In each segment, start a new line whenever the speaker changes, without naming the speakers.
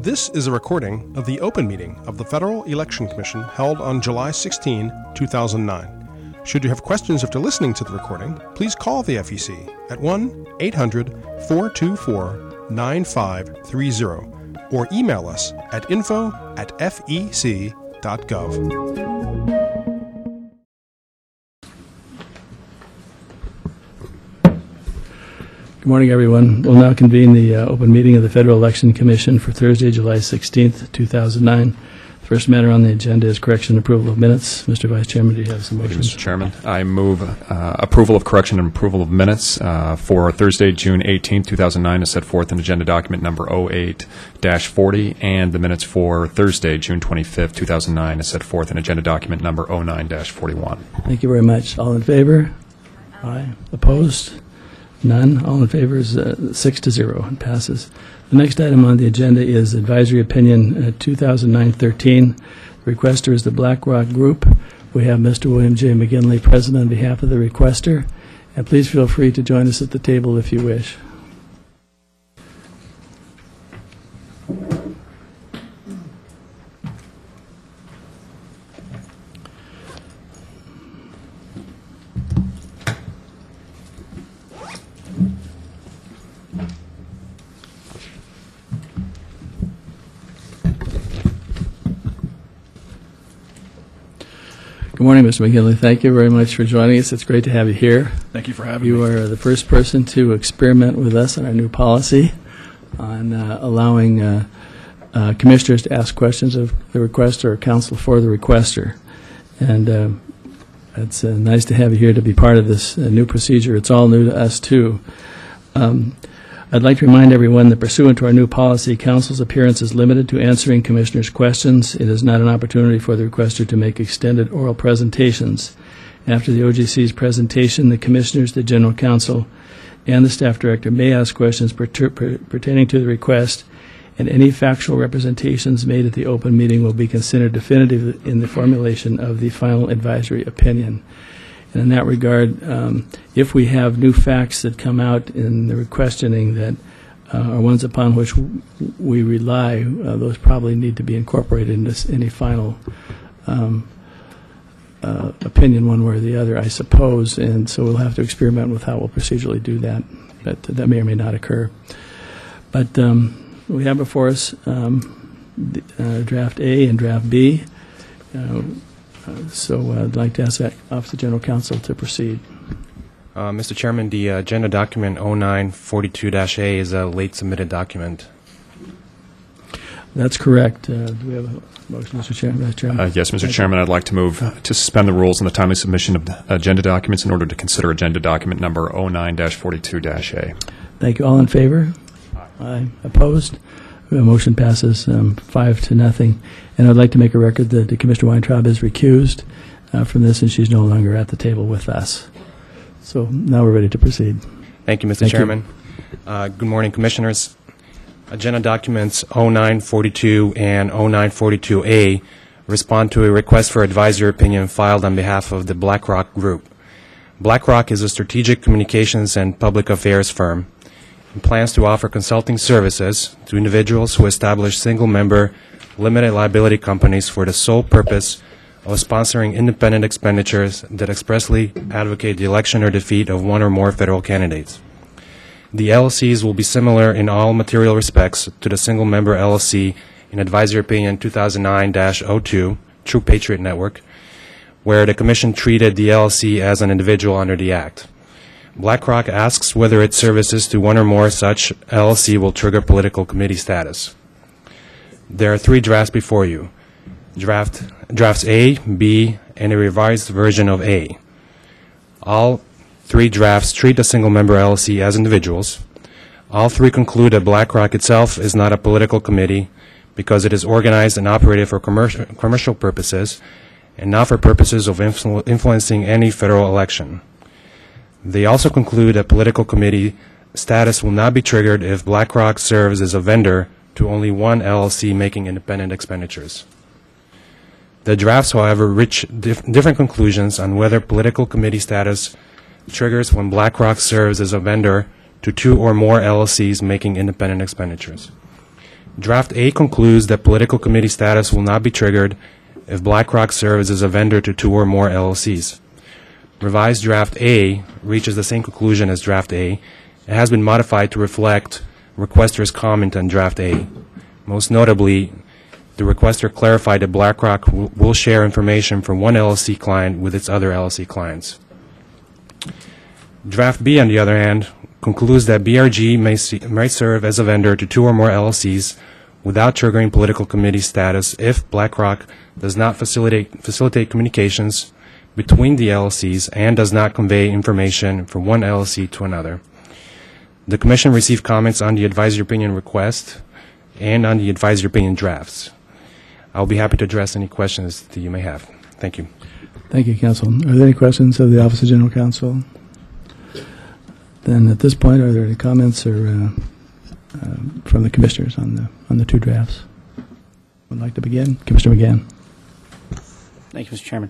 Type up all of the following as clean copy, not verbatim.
This is a recording of the open meeting of the Federal Election Commission held on July 16, 2009. Should you have questions after listening to the recording, please call the FEC at 1-800-424-9530 or email us at info@fec.gov.
Good morning, everyone. We'll now convene the open meeting of the Federal Election Commission for Thursday, July 16th, 2009. The first matter on the agenda is correction and approval of minutes. Mr. Vice Chairman, do you have some motions?
Mr. Chairman, I move approval of correction and approval of minutes for Thursday, June 18th, 2009, as set forth in agenda document number 08-40, and the minutes for Thursday, June 25th, 2009, as set forth in agenda document number 09-41.
Thank you very much. All in favor? Aye. Opposed? None. All in favor is 6-0. It passes. The next item on the agenda is advisory opinion 2009-13. The requester is the BlackRock Group. We have Mr. William J. McGinley present on behalf of the requester. And please feel free to join us at the table if you wish. Good morning, Mr. McGinley. Thank you very much for joining us. It's great to have you here.
Thank you for having me.
You are the first person to experiment with us on our new policy on allowing commissioners to ask questions of the requester or counsel for the requester. And it's nice to have you here to be part of this new procedure. It's all new to us, too. I'd like to remind everyone that pursuant to our new policy, counsel's appearance is limited to answering commissioners' questions. It is not an opportunity for the requester to make extended oral presentations. After the OGC's presentation, the commissioners, the general counsel, and the staff director may ask questions pertaining to the request, and any factual representations made at the open meeting will be considered definitive in the formulation of the final advisory opinion. And in that regard, if we have new facts that come out in the questioning that are ones upon which we rely, those probably need to be incorporated into any final opinion one way or the other, I suppose. And so we'll have to experiment with how we'll procedurally do that. But that may or may not occur. But we have before us Draft A and Draft B. So I'd like to ask that Office of General Counsel to proceed.
Mr. Chairman, the agenda document 0942-A is a late submitted document.
That's correct. Do we have a motion, Mr. Chairman? Vice Chairman?
Yes, Mr. Chairman, I'd like to move to suspend the rules on the timely submission of agenda documents in order to consider agenda document number 09-42-A.
Thank you. All in favor? Aye. Opposed? The motion passes 5-0. And I'd like to make a record that Commissioner Weintraub is recused from this, and she's no longer at the table with us. So now we're ready to proceed.
Thank you, Mr. Chairman. Good morning, Commissioners. Agenda documents 0942 and 0942A respond to a request for advisory opinion filed on behalf of the BlackRock Group. BlackRock is a strategic communications and public affairs firm and plans to offer consulting services to individuals who establish single-member limited liability companies for the sole purpose of sponsoring independent expenditures that expressly advocate the election or defeat of one or more federal candidates. The LLCs will be similar in all material respects to the single-member LLC in Advisory Opinion 2009-02, True Patriot Network, where the Commission treated the LLC as an individual under the Act. BlackRock asks whether its services to one or more such LLC will trigger political committee status. There are 3 drafts before you, drafts A, B, and a revised version of A. All 3 drafts treat the single-member LLC as individuals. All 3 conclude that BlackRock itself is not a political committee because it is organized and operated for commercial purposes and not for purposes of influencing any federal election. They also conclude that political committee status will not be triggered if BlackRock serves as a vendor to only one LLC making independent expenditures. The drafts, however, reach different conclusions on whether political committee status triggers when BlackRock serves as a vendor to 2 or more LLCs making independent expenditures. Draft A concludes that political committee status will not be triggered if BlackRock serves as a vendor to 2 or more LLCs. Revised Draft A reaches the same conclusion as Draft A. It has been modified to reflect requester's comment on Draft A. Most notably, the requester clarified that BlackRock will share information from one LLC client with its other LLC clients. Draft B, on the other hand, concludes that BRG may serve as a vendor to 2 or more LLCs without triggering political committee status if BlackRock does not facilitate communications between the LLCs and does not convey information from one LLC to another. The Commission received comments on the advisory opinion request and on the advisory opinion drafts. I'll be happy to address any questions that you may have. Thank you.
Thank you, Counsel. Are there any questions of the Office of General Counsel? Then at this point, are there any comments or from the commissioners on the 2 drafts? Would like to begin? Commissioner McGann.
Thank you, Mr. Chairman.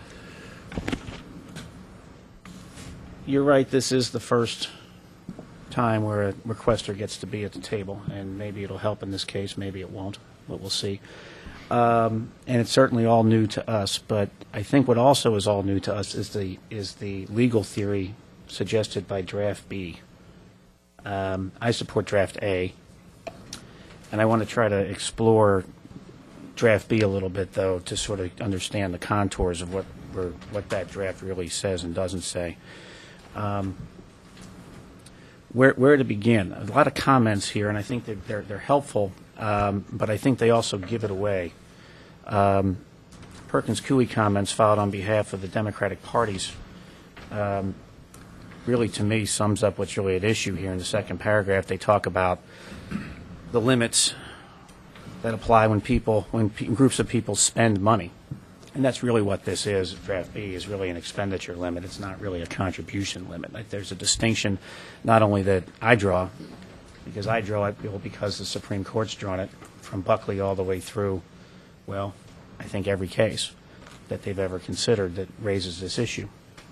You're right, this is the first time where a requester gets to be at the table, and maybe it'll help in this case, maybe it won't, but we'll see. And it's certainly all new to us, but I think what also is all new to us is the legal theory suggested by Draft B. I support Draft A, and I want to try to explore Draft B a little bit, though, to sort of understand the contours of what that draft really says and doesn't say. Where to begin? A lot of comments here, and I think that they're helpful, but I think they also give it away. Perkins Coie comments filed on behalf of the Democratic parties really, to me, sums up what's really at issue here. In the second paragraph, they talk about the limits that apply when groups of people spend money. And that's really what this is. Draft B is really an expenditure limit. It's not really a contribution limit. Like, there's a distinction not only that I draw, because I draw it because the Supreme Court's drawn it from Buckley all the way through, well, I think every case that they've ever considered that raises this issue.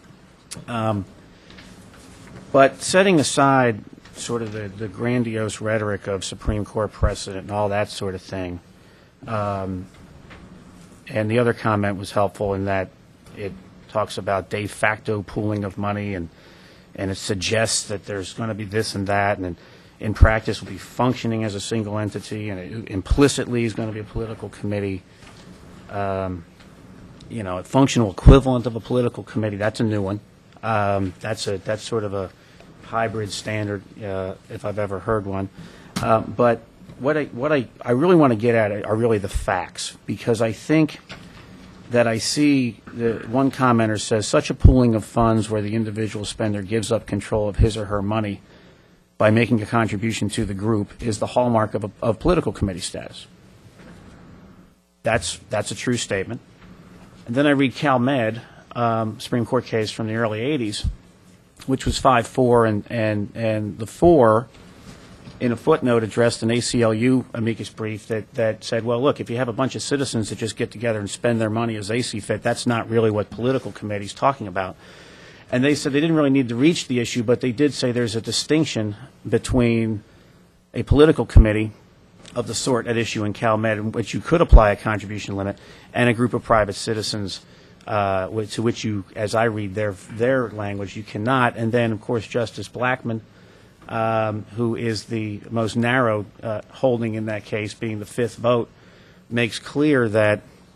But setting aside sort of the grandiose rhetoric of Supreme Court precedent and all that sort of thing, and the other comment was helpful in that it talks about de facto pooling of money, and it suggests that there's going to be this and that, and in practice will be functioning as a single entity, and it implicitly is going to be a political committee. A functional equivalent of a political committee. That's a new one. That's sort of a hybrid standard, if I've ever heard one. But what I really want to get at are really the facts, because I think that I see one commenter says such a pooling of funds where the individual spender gives up control of his or her money by making a contribution to the group is the hallmark of political committee status. That's a true statement. And then I read CalMed, Supreme Court case from the early 80s, which was 5-4, and the 4, in a footnote, addressed an ACLU amicus brief that said, well, look, if you have a bunch of citizens that just get together and spend their money as they see fit, that's not really what political committee's talking about. And they said they didn't really need to reach the issue, but they did say there's a distinction between a political committee of the sort at issue in CalMed, in which you could apply a contribution limit, and a group of private citizens to which you, as I read their language, you cannot. And then, of course, Justice Blackmun, who is the most narrow holding in that case, being the 5th vote, makes clear that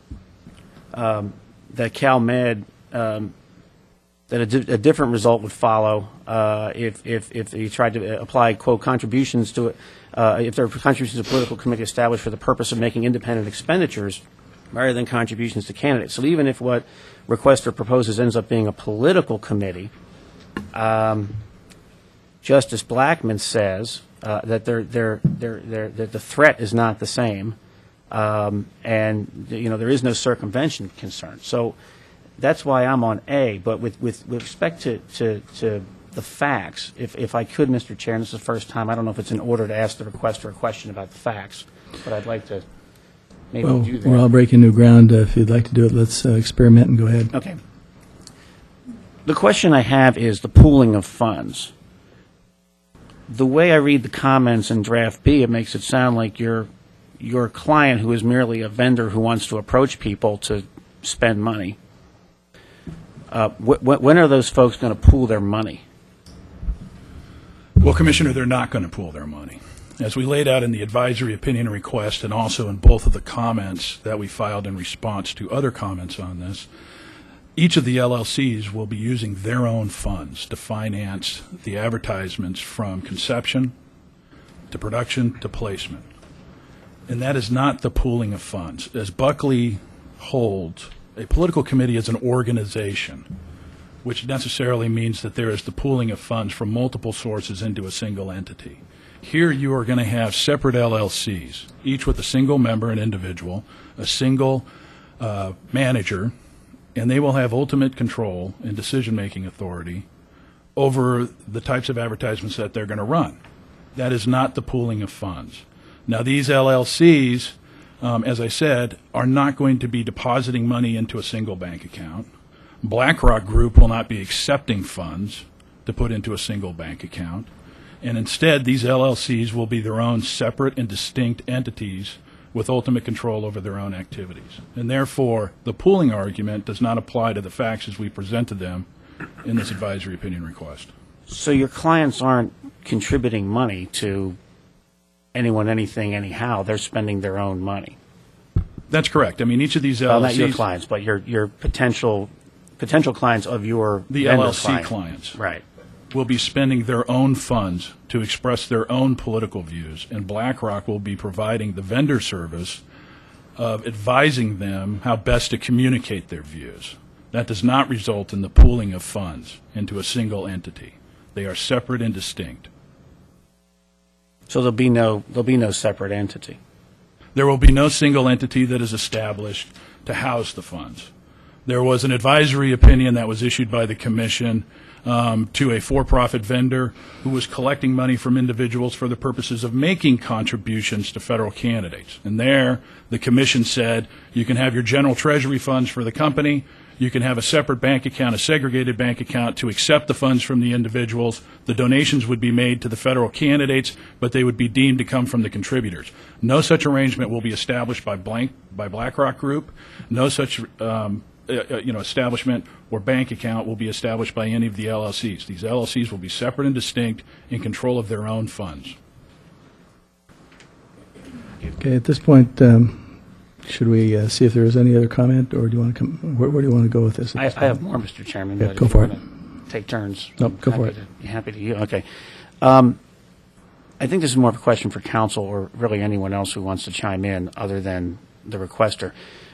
CalMed, that a different result would follow if you tried to apply, quote, contributions to it, if there are contributions to a political committee established for the purpose of making independent expenditures rather than contributions to candidates. So even if what requester proposes ends up being a political committee, Justice Blackmun says that that the threat is not the same, and there is no circumvention concern. So that's why I'm on A. But with respect to the facts, if I could, Mr. Chair, and this is the first time, I don't know if it's in order to ask the requester a question about the facts, but I'd like to maybe do that.
We're all breaking new ground. If you'd like to do it, let's experiment and go ahead.
Okay. The question I have is the pooling of funds. The way I read the comments in Draft B, it makes it sound like you're your client, who is merely a vendor who wants to approach people to spend money, when are those folks going to pool their money?
Well, Commissioner, they're not going to pool their money. As we laid out in the advisory opinion request and also in both of the comments that we filed in response to other comments on this, each of the LLCs will be using their own funds to finance the advertisements from conception to production to placement. And that is not the pooling of funds. As Buckley holds, a political committee is an organization, which necessarily means that there is the pooling of funds from multiple sources into a single entity. Here you are going to have separate LLCs, each with a single member and individual, a single manager, and they will have ultimate control and decision-making authority over the types of advertisements that they're going to run. That is not the pooling of funds. Now, these LLCs, as I said, are not going to be depositing money into a single bank account. BlackRock Group will not be accepting funds to put into a single bank account. And instead, these LLCs will be their own separate and distinct entities with ultimate control over their own activities. And therefore, the pooling argument does not apply to the facts as we presented them in this advisory opinion request.
So your clients aren't contributing money to anyone, anything, anyhow. They're spending their own money.
That's correct. I mean, each of these LLCs...
Well, not your clients, but your potential clients of your
the
vendor
LLC clients.
Right.
Will be spending their own funds to express their own political views, and BlackRock will be providing the vendor service of advising them how best to communicate their views. That does not result in the pooling of funds into a single entity. They are separate and distinct.
So there'll be no separate entity.
There will be no single entity that is established to house the funds. There was an advisory opinion that was issued by the Commission to a for-profit vendor who was collecting money from individuals for the purposes of making contributions to federal candidates. And there, the Commission said, you can have your general treasury funds for the company, you can have a separate bank account, a segregated bank account to accept the funds from the individuals. The donations would be made to the federal candidates, but they would be deemed to come from the contributors. No such arrangement will be established by BlackRock Group. No such establishment or bank account will be established by any of the LLCs. These LLCs will be separate and distinct in control of their own funds.
Okay, at this point, should we see if there is any other comment, or do you want to come? Where do you want to go with this?
I have more, Mr. Chairman.
Yeah,
but
go
if
for
you
it.
wanna take turns.
No, go for it.
Happy to hear. Okay. I think this is more of a question for counsel or really anyone else who wants to chime in other than the requester.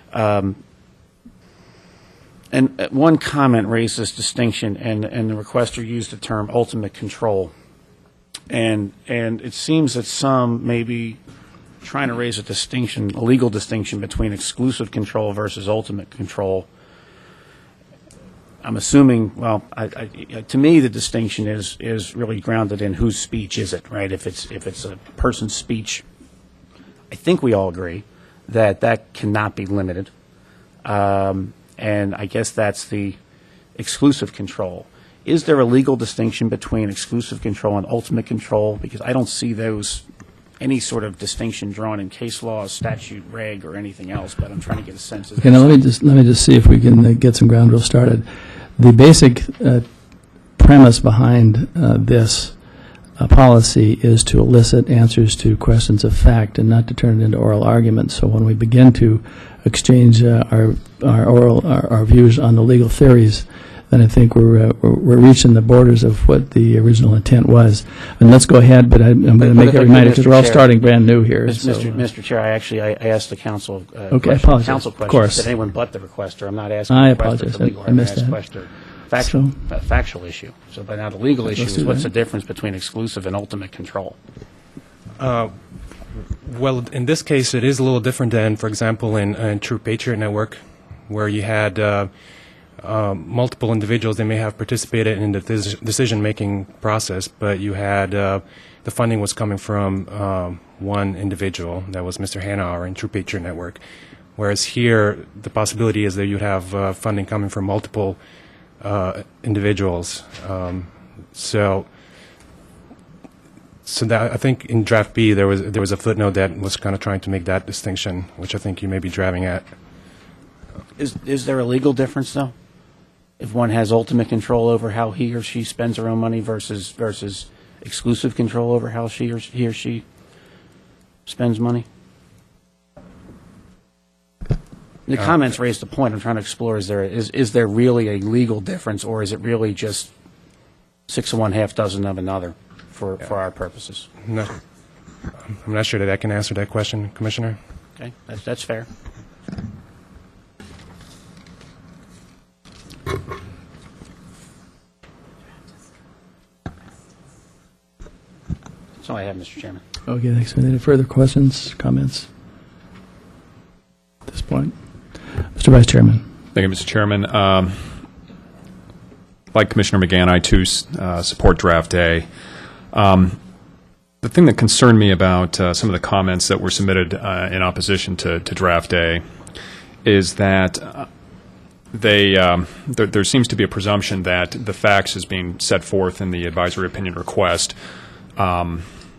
And one comment raised this distinction, and the requester used the term ultimate control. And it seems that some may be trying to raise a legal distinction between exclusive control versus ultimate control. I'm assuming, well, to me, the distinction is really grounded in whose speech is it, right? If it's a person's speech, I think we all agree that cannot be limited. And I guess that's the exclusive control. Is there a legal distinction between exclusive control and ultimate control? Because I don't see any sort of distinction drawn in case law, statute, reg, or anything else, but I'm trying to get a sense of
Okay, now let me just see if we can get some ground rules started. The basic premise behind this policy is to elicit answers to questions of fact and not to turn it into oral arguments. So when we begin to exchange our views on the legal theories, then I think we're reaching the borders of what the original intent was. And let's go ahead, but I'm going to make a reminder because we're all starting brand new here.
Mr. Chair, I asked the council
okay, I apologize.
Council question.
Of course.
Said anyone but the requester. I'm not asking
I
the requester
apologize.
for legal.
I missed that.
Requester. Factual issue. So, but now the legal issue is what's the difference between exclusive and ultimate control?
Well, in this case, it is a little different than, for example, in True Patriot Network, where you had multiple individuals that may have participated in the decision-making process, but you had the funding was coming from one individual, that was Mr. Hanauer in True Patriot Network, whereas here the possibility is that you'd have funding coming from multiple individuals. So So that, I think in draft B, there was a footnote that was kind of trying to make that distinction, which I think you may be driving at.
Is there a legal difference, though? If one has ultimate control over how he or she spends their own money versus exclusive control over how he or she spends money? The comments raised a point I'm trying to explore. Is there really a legal difference, or is it really just 6 of one, half dozen of another for our purposes?
No, I'm not sure that I can answer that question, Commissioner.
Okay, that's fair. That's all I have, Mr. Chairman.
Okay, thanks. Any further questions, comments at this point? Mr. Vice Chairman.
Thank you, Mr. Chairman. Like Commissioner McGann, I too support Draft A. The thing that concerned me about some of the comments that were submitted in opposition to Draft A is that there seems to be a presumption that the facts as being set forth in the advisory opinion request are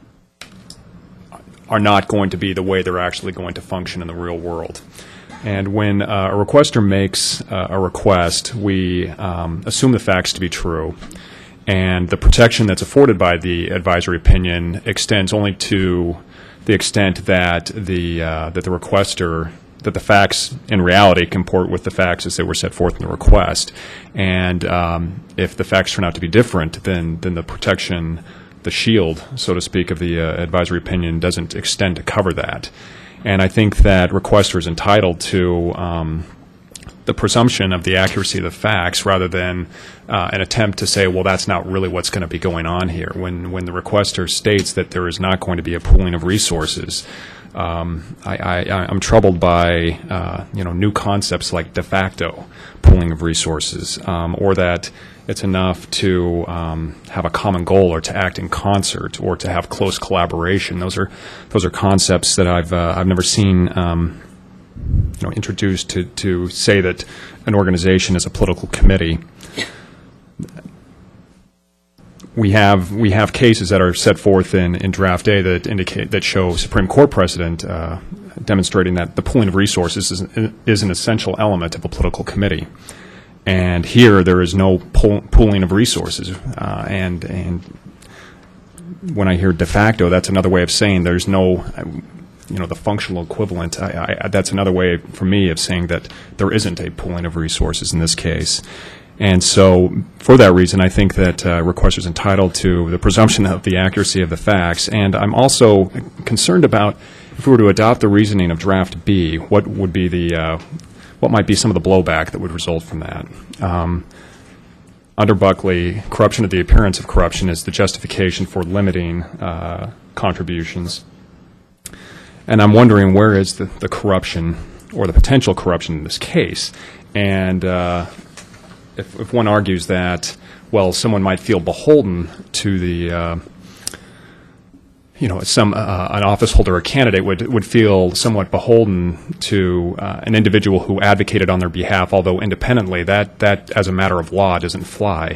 not going to be the way they're actually going to function in the real world. And when a requester makes a request, we assume the facts to be true, and the protection that's afforded by the advisory opinion extends only to the extent that the requester, that the facts in reality comport with the facts as they were set forth in the request. And if the facts turn out to be different, then the protection, the shield, so to speak, of the advisory opinion doesn't extend to cover that. And I think that requester is entitled to the presumption of the accuracy of the facts rather than an attempt to say, well, that's not really what's going to be going on here. When the requester states that there is not going to be a pooling of resources, I'm troubled by new concepts like de facto pooling of resources, or that it's enough to have a common goal or to act in concert or to have close collaboration. Those are concepts that I've never seen introduced to say that an organization is a political committee. We have cases that are set forth in Draft A that show Supreme Court precedent demonstrating that the pooling of resources is an essential element of a political committee. And here there is no pooling of resources, and when I hear de facto, that's another way of saying there's no, the functional equivalent. That's another way for me of saying that there isn't a pooling of resources in this case. And so, for that reason, I think that requester is entitled to the presumption of the accuracy of the facts. And I'm also concerned about if we were to adopt the reasoning of Draft B, what might be some of the blowback that would result from that. Under Buckley, corruption of the appearance of corruption is the justification for limiting contributions. And I'm wondering where is the corruption or the potential corruption in this case. And if one argues that, well, someone might feel beholden to the an office holder or candidate would feel somewhat beholden to an individual who advocated on their behalf, although independently, that as a matter of law doesn't fly.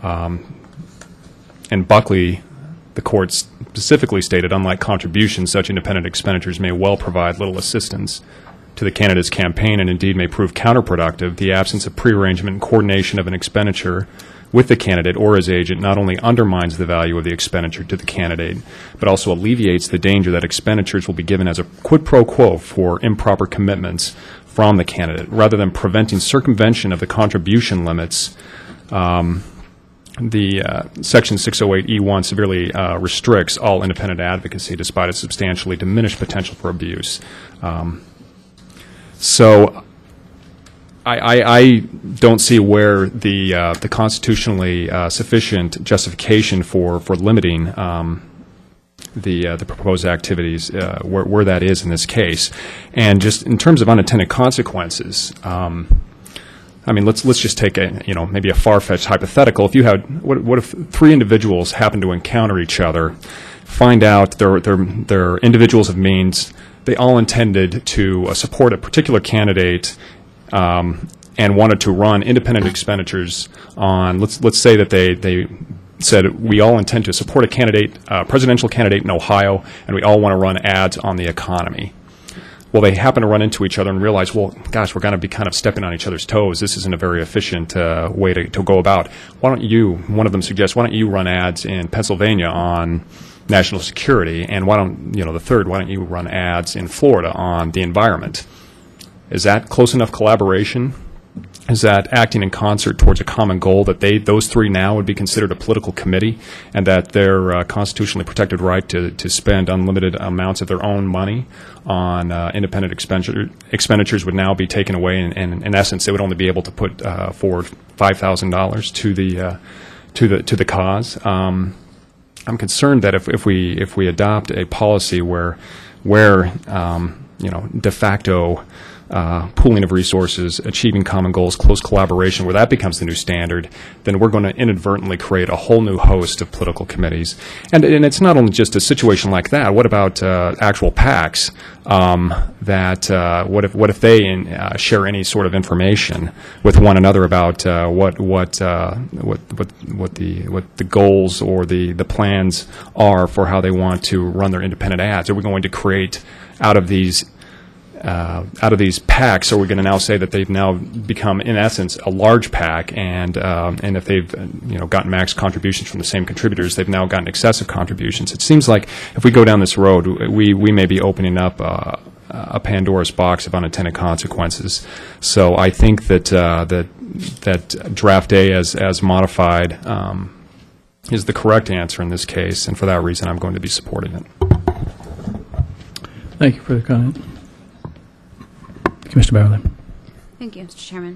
In Buckley, the court specifically stated, unlike contributions, such independent expenditures may well provide little assistance to the candidate's campaign and indeed may prove counterproductive. The absence of prearrangement and coordination of an expenditure with the candidate or his agent not only undermines the value of the expenditure to the candidate, but also alleviates the danger that expenditures will be given as a quid pro quo for improper commitments from the candidate. Rather than preventing circumvention of the contribution limits, the Section 608E1 severely restricts all independent advocacy despite its substantially diminished potential for abuse. So I don't see where the constitutionally sufficient justification for limiting the proposed activities where that is in this case, and just in terms of unintended consequences. Let's just take maybe a far-fetched hypothetical. If you had what if 3 individuals happen to encounter each other, find out they're individuals of means, they all intended to support a particular candidate. And wanted to run independent expenditures on, let's say that they said we all intend to support a candidate, presidential candidate in Ohio, and we all want to run ads on the economy. Well, they happen to run into each other and realize, well, gosh, we're going to be kind of stepping on each other's toes. This isn't a very efficient way to go about. Why don't you, one of them suggests, why don't you run ads in Pennsylvania on national security, and why don't, the third, why don't you run ads in Florida on the environment? Is that close enough collaboration? Is that acting in concert towards a common goal that those three now would be considered a political committee, and that their constitutionally protected right to spend unlimited amounts of their own money on independent expenditures would now be taken away, and in essence they would only be able to put forward $5,000 to the cause? I'm concerned that if we adopt a policy where de facto pooling of resources, achieving common goals, close collaboration, where that becomes the new standard, then we're going to inadvertently create a whole new host of political committees. And it's not only just a situation like that. What about actual PACs? What if they share any sort of information with one another about what the goals or the plans are for how they want to run their independent ads? Are we going to create out of these PACs, are we going to now say that they've now become, in essence, a large PAC, and if they've gotten max contributions from the same contributors, they've now gotten excessive contributions? It seems like if we go down this road, we may be opening up a Pandora's box of unintended consequences. So I think that Draft A, as modified, is the correct answer in this case, and for that reason, I'm going to be supporting it.
Thank you for the comment. Commissioner Beverly.
Thank you, Mr. Chairman.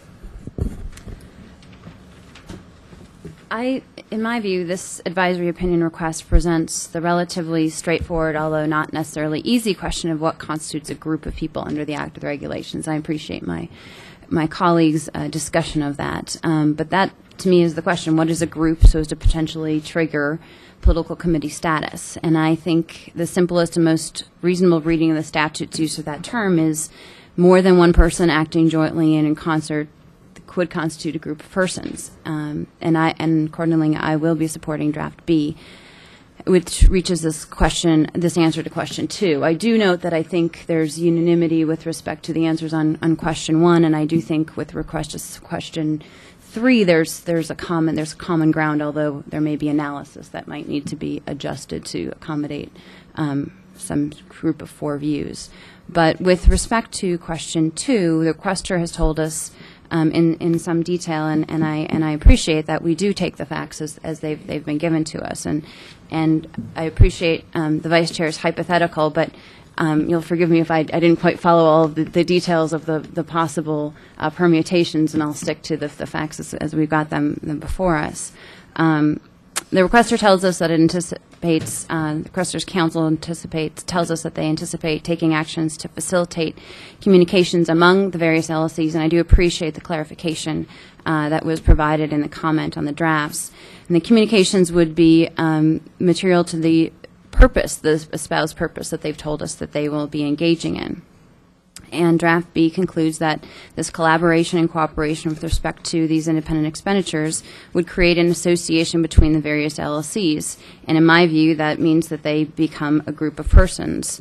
In my view, this advisory opinion request presents the relatively straightforward, although not necessarily easy, question of what constitutes a group of people under the Act or the regulations. I appreciate my colleagues' discussion of that. But that, to me, is the question: what is a group so as to potentially trigger political committee status? And I think the simplest and most reasonable reading of the statute's use of that term is more than one person acting jointly and in concert could constitute a group of persons. And accordingly, I will be supporting Draft B, which reaches this answer to question 2. I do note that I think there's unanimity with respect to the answers on question 1, and I do think with request to question 3, there's common ground, although there may be analysis that might need to be adjusted to accommodate some group of 4 views. But with respect to question 2, the requester has told us in some detail, and I appreciate that we do take the facts as they've been given to us, and I appreciate the Vice Chair's hypothetical, but you'll forgive me if I didn't quite follow all of the details of the possible permutations, and I'll stick to the facts as we've got them before us. The requester tells us that it anticipates, the requester's counsel tells us that they anticipate taking actions to facilitate communications among the various LLCs, and I do appreciate the clarification that was provided in the comment on the drafts. And the communications would be material to the purpose, the espoused purpose that they've told us that they will be engaging in. And Draft B concludes that this collaboration and cooperation with respect to these independent expenditures would create an association between the various LLCs. And in my view, that means that they become a group of persons,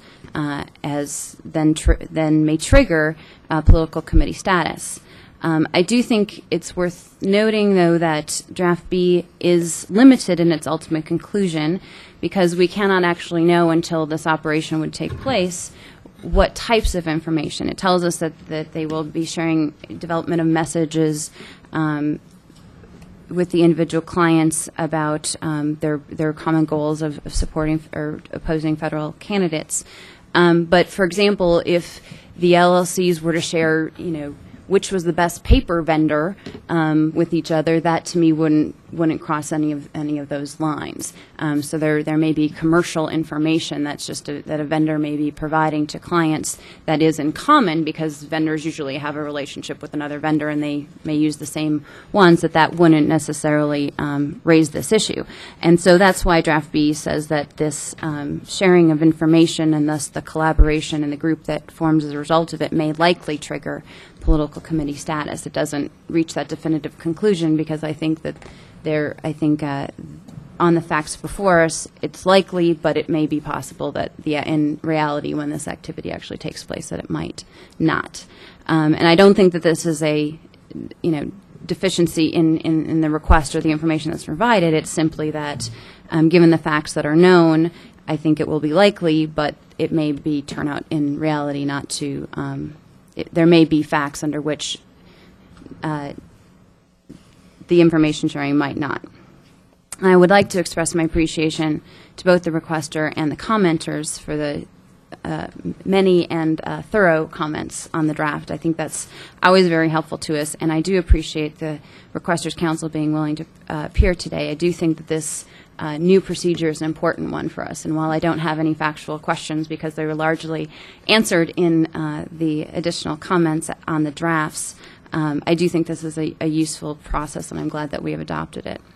as then may trigger political committee status. I do think it's worth noting, though, that Draft B is limited in its ultimate conclusion, because we cannot actually know until this operation would take place what types of information. It tells us that they will be sharing development of messages with the individual clients about their common goals of supporting or opposing federal candidates. But, for example, if the LLCs were to share, which was the best paper vendor with each other, that to me wouldn't cross any of those lines. So there may be commercial information that's just that a vendor may be providing to clients that is in common, because vendors usually have a relationship with another vendor and they may use the same ones, that wouldn't necessarily raise this issue. And so that's why Draft B says that this sharing of information, and thus the collaboration and the group that forms as a result of it, may likely trigger political political committee status. It doesn't reach that definitive conclusion because I think that on the facts before us, it's likely, but it may be possible that in reality, when this activity actually takes place, that it might not. And I don't think that this is a, deficiency in the request or the information that's provided. It's simply that, given the facts that are known, I think it will be likely, but it may turn out in reality not to. There may be facts under which the information sharing might not. I would like to express my appreciation to both the requester and the commenters for the many and thorough comments on the draft. I think that's always very helpful to us, and I do appreciate the Requesters Council being willing to appear today. I do think that this new procedure is an important one for us, and while I don't have any factual questions because they were largely answered in the additional comments on the drafts, I do think this is a useful process, and I'm glad that we have adopted it.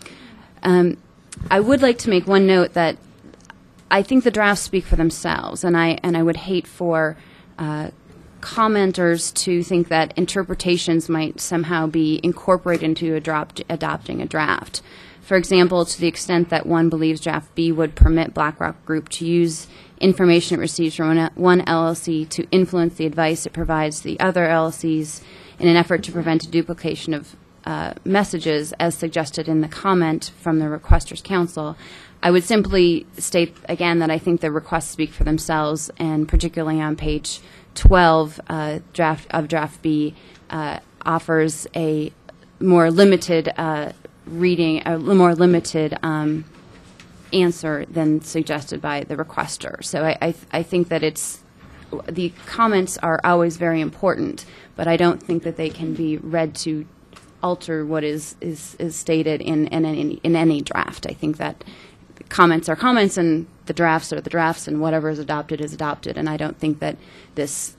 I would like to make one note that I think the drafts speak for themselves, and I would hate for commenters to think that interpretations might somehow be incorporated into adopting a draft. For example, to the extent that one believes Draft B would permit BlackRock Group to use information it receives from one LLC to influence the advice it provides to the other LLCs in an effort to prevent a duplication of messages, as suggested in the comment from the Requesters Council, I would simply state again that I think the requests speak for themselves, and particularly on page 12, Draft B offers a more limited reading, a more limited answer than suggested by the requester. So I think that the comments are always very important, but I don't think that they can be read to alter what is stated in any draft. I think that comments are comments, and the drafts are the drafts, and whatever is adopted is adopted. And I don't think that this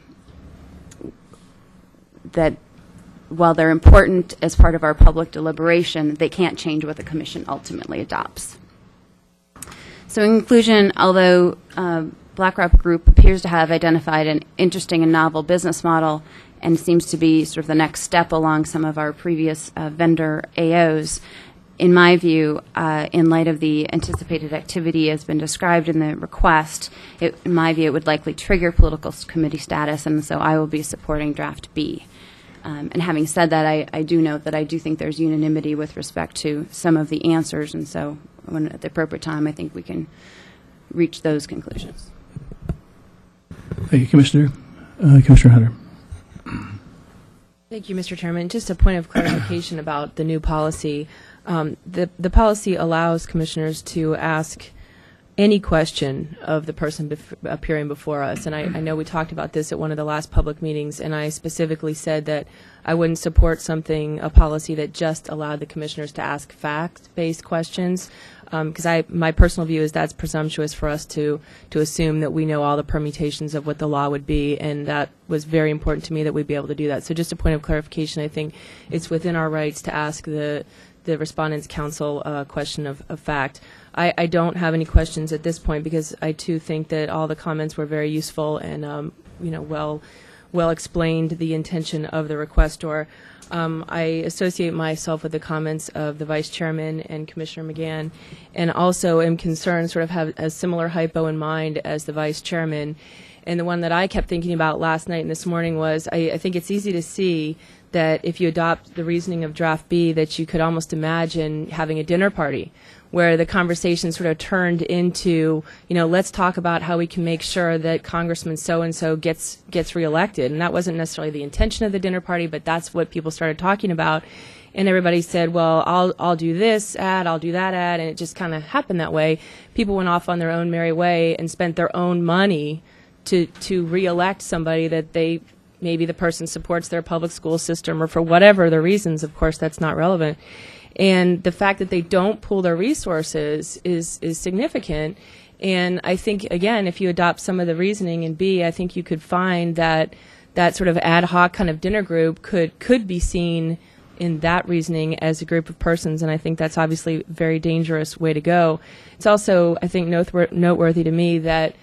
that while they're important as part of our public deliberation, they can't change what the Commission ultimately adopts. So in conclusion, although BlackRock Group appears to have identified an interesting and novel business model and seems to be sort of the next step along some of our previous vendor AOs, in my view, in light of the anticipated activity as been described in the request, in my view, it would likely trigger political committee status, and so I will be supporting Draft B. And having said that, I do note that I do think there's unanimity with respect to some of the answers, and so at the appropriate time, I think we can reach those conclusions.
Thank you, Commissioner. Commissioner Hunter.
Thank you, Mr. Chairman. Just a point of clarification about the new policy. The policy allows commissioners to ask any question of the person appearing before us. And I know we talked about this at one of the last public meetings, and I specifically said that I wouldn't support a policy that just allowed the commissioners to ask fact-based questions, because my personal view is that's presumptuous for us to assume that we know all the permutations of what the law would be, and that was very important to me that we'd be able to do that. So just a point of clarification, I think it's within our rights to ask the Respondents' Council question of fact. I don't have any questions at this point because I too think that all the comments were very useful and well explained the intention of the requestor. I associate myself with the comments of the Vice Chairman and Commissioner McGann, and also am concerned, sort of have a similar hypo in mind as the Vice Chairman. And the one that I kept thinking about last night and this morning was I think it's easy to see that if you adopt the reasoning of Draft B, that you could almost imagine having a dinner party where the conversation sort of turned into, let's talk about how we can make sure that Congressman so-and-so gets reelected. And that wasn't necessarily the intention of the dinner party, but that's what people started talking about. And everybody said, well, I'll do this ad, I'll do that ad, and it just kind of happened that way. People went off on their own merry way and spent their own money to reelect somebody that maybe the person supports their public school system, or for whatever the reasons. Of course, that's not relevant. And the fact that they don't pool their resources is significant. And I think, again, if you adopt some of the reasoning in B, I think you could find that sort of ad hoc kind of dinner group could be seen in that reasoning as a group of persons, and I think that's obviously a very dangerous way to go. It's also, I think, noteworthy to me that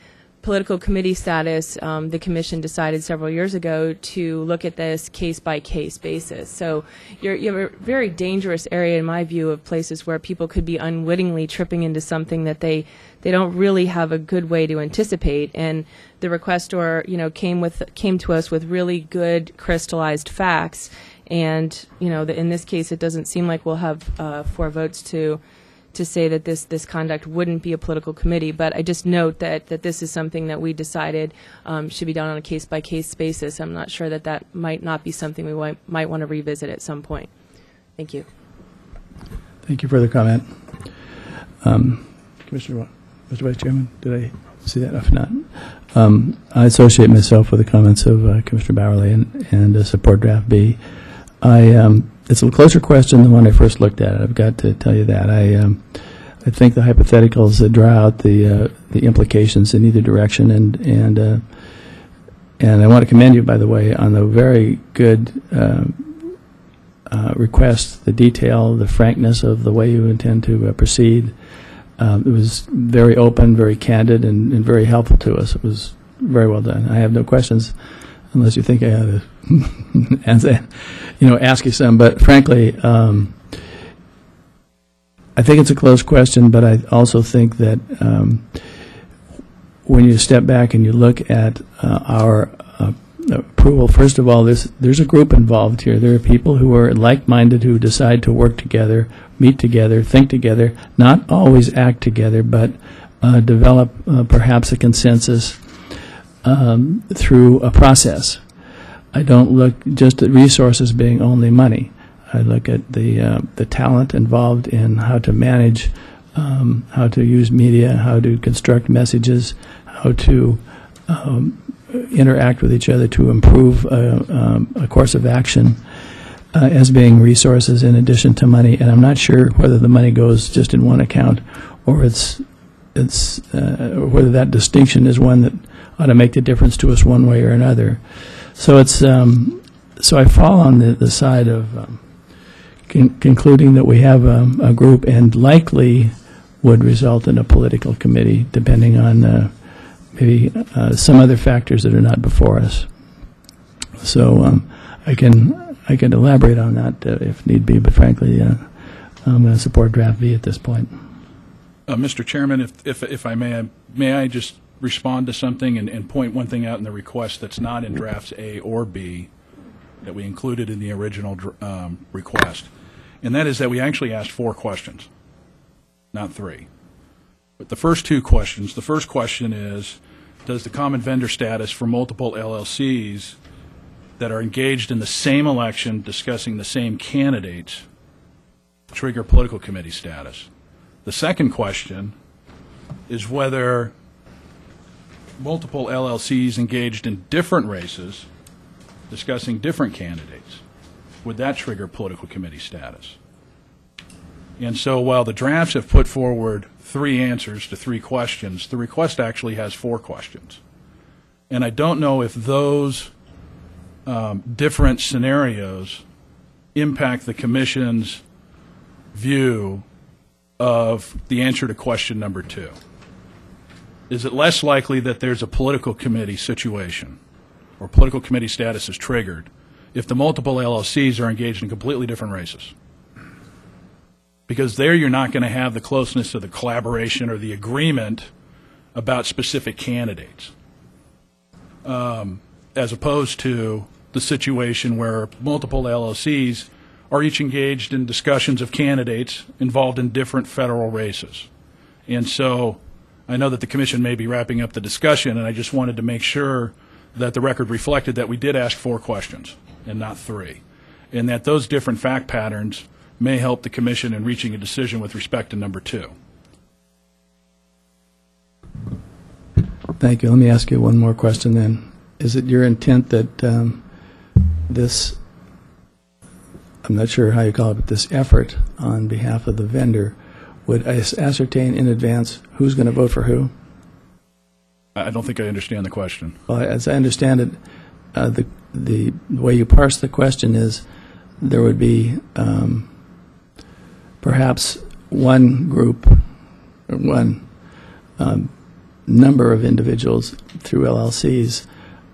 political committee status, the commission decided several years ago to look at this case-by-case basis. So you have a very dangerous area, in my view, of places where people could be unwittingly tripping into something that they don't really have a good way to anticipate. And the requestor, came to us with really good crystallized facts. And, in this case, it doesn't seem like we'll have 4 votes to say that this conduct wouldn't be a political committee, but I just note that this is something that we decided should be done on a case-by-case basis. I'm not sure that might not be something we might want to revisit at some point. Thank you.
Thank you for the comment. Mr. Vice Chairman, did I see that? If not, I associate myself with the comments of Commissioner Bowerly and support draft B. It's a closer question than when I first looked at it. I've got to tell you that. I think the hypotheticals draw out the implications in either direction, and I want to commend you, by the way, on the very good request, the detail, the frankness of the way you intend to proceed. It was very open, very candid, and very helpful to us. It was very well done. I have no questions, unless you think I ought to ask you some. But frankly, I think it's a close question, but I also think that when you step back and you look at our approval, first of all, there's a group involved here. There are people who are like-minded who decide to work together, meet together, think together, not always act together, but develop perhaps a consensus through a process. I don't look just at resources being only money. I look at the talent involved in how to manage, how to use media, how to construct messages, how to interact with each other to improve a course of action as being resources in addition to money. And I'm not sure whether the money goes just in one account or it's whether that distinction is one that ought to make the difference to us one way or another. So it's so I fall on the side of concluding that we have a group and likely would result in a political committee, depending on maybe some other factors that are not before us. So I can elaborate on that if need be, but frankly, I'm going to support draft B at this point.
Mr. Chairman, if I may I just respond to something and point one thing out in the request that's not in drafts A or B that we included in the original request, and that is that we actually asked 4 questions, not 3. But the first 2 questions, the first question is, does the common vendor status for multiple LLCs that are engaged in the same election discussing the same candidates trigger political committee status? The second question is whether multiple LLCs engaged in different races discussing different candidates, would that trigger political committee status? And so while the drafts have put forward 3 answers to 3 questions, the request actually has 4 questions. And I don't know if those different scenarios impact the Commission's view of the answer to question number 2. Is it less likely that there's a political committee situation or political committee status is triggered if the multiple LLCs are engaged in completely different races? Because there you're not going to have the closeness of the collaboration or the agreement about specific candidates, as opposed to the situation where multiple LLCs are each engaged in discussions of candidates involved in different federal races. And so I know that the Commission may be wrapping up the discussion, and I just wanted to make sure that the record reflected that we did ask 4 questions and not 3, and that those different fact patterns may help the Commission in reaching a decision with respect to number 2.
Thank you. Let me ask you one more question then. Is it your intent that this, I'm not sure how you call it, but this effort on behalf of the vendor would ascertain in advance who's going to vote for who?
I don't think I understand the question.
Well, as I understand it, the way you parse the question is there would be perhaps one group, one number of individuals through LLCs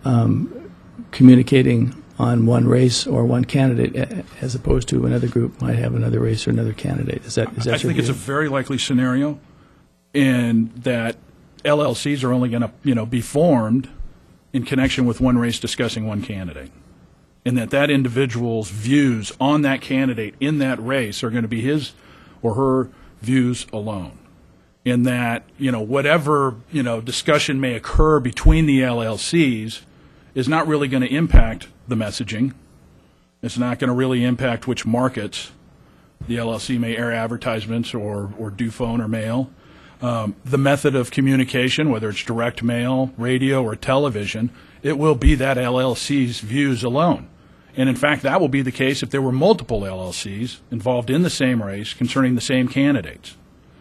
communicating on one race or one candidate, as opposed to another group might have another race or another candidate. Is that
I
your
think it's a
view?
very likely scenario, in that LLCs are only going to, be formed in connection with one race discussing one candidate, and that individual's views on that candidate in that race are going to be his or her views alone. In that, whatever, discussion may occur between the LLCs is not really going to impact the messaging. It's not going to really impact which markets the LLC may air advertisements or do phone or mail. The method of communication, whether it's direct mail, radio, or television, it will be that LLC's views alone. And in fact, that will be the case if there were multiple LLCs involved in the same race concerning the same candidates.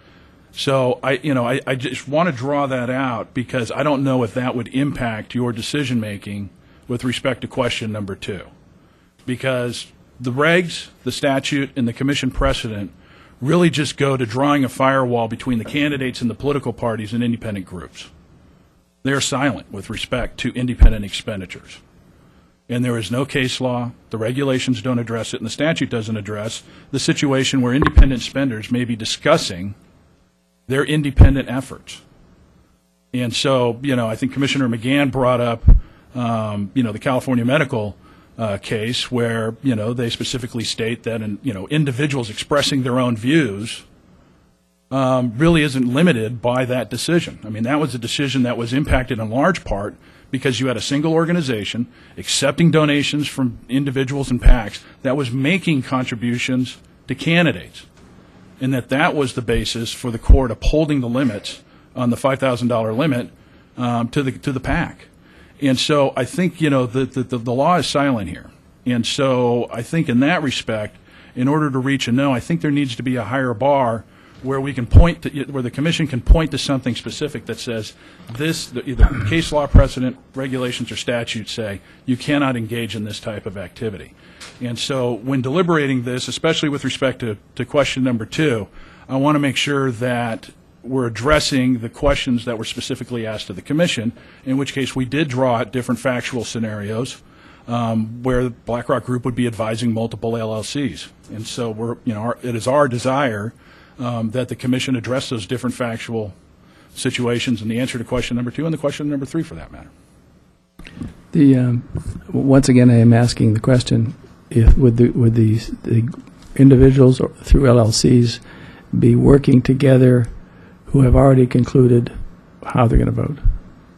So I just want to draw that out because I don't know if that would impact your decision making with respect to question number 2, because the regs, the statute, and the commission precedent really just go to drawing a firewall between the candidates and the political parties and independent groups. They are silent with respect to independent expenditures. And there is no case law, the regulations don't address it, and the statute doesn't address the situation where independent spenders may be discussing their independent efforts. And so, I think Commissioner McGann brought up, the California medical case where, they specifically state that, individuals expressing their own views really isn't limited by that decision. I mean, that was a decision that was impacted in large part because you had a single organization accepting donations from individuals and PACs that was making contributions to candidates, and that was the basis for the court upholding the limits on the $5,000 limit to the PAC. And so I think, the law is silent here. And so I think in that respect, in order to reach a no, I think there needs to be a higher bar where we can point to, where the commission can point to something specific that says either case law precedent, regulations, or statutes say you cannot engage in this type of activity. And so when deliberating this, especially with respect to question number 2, I want to make sure that we're addressing the questions that were specifically asked of the commission, in which case we did draw out different factual scenarios where the BlackRock Group would be advising multiple LLCs. And so it is our desire that the commission address those different factual situations in the answer to question number 2 and the question number 3 for that matter.
Once again, I am asking the question: would the individuals through LLCs be working together who have already concluded how they're going to vote?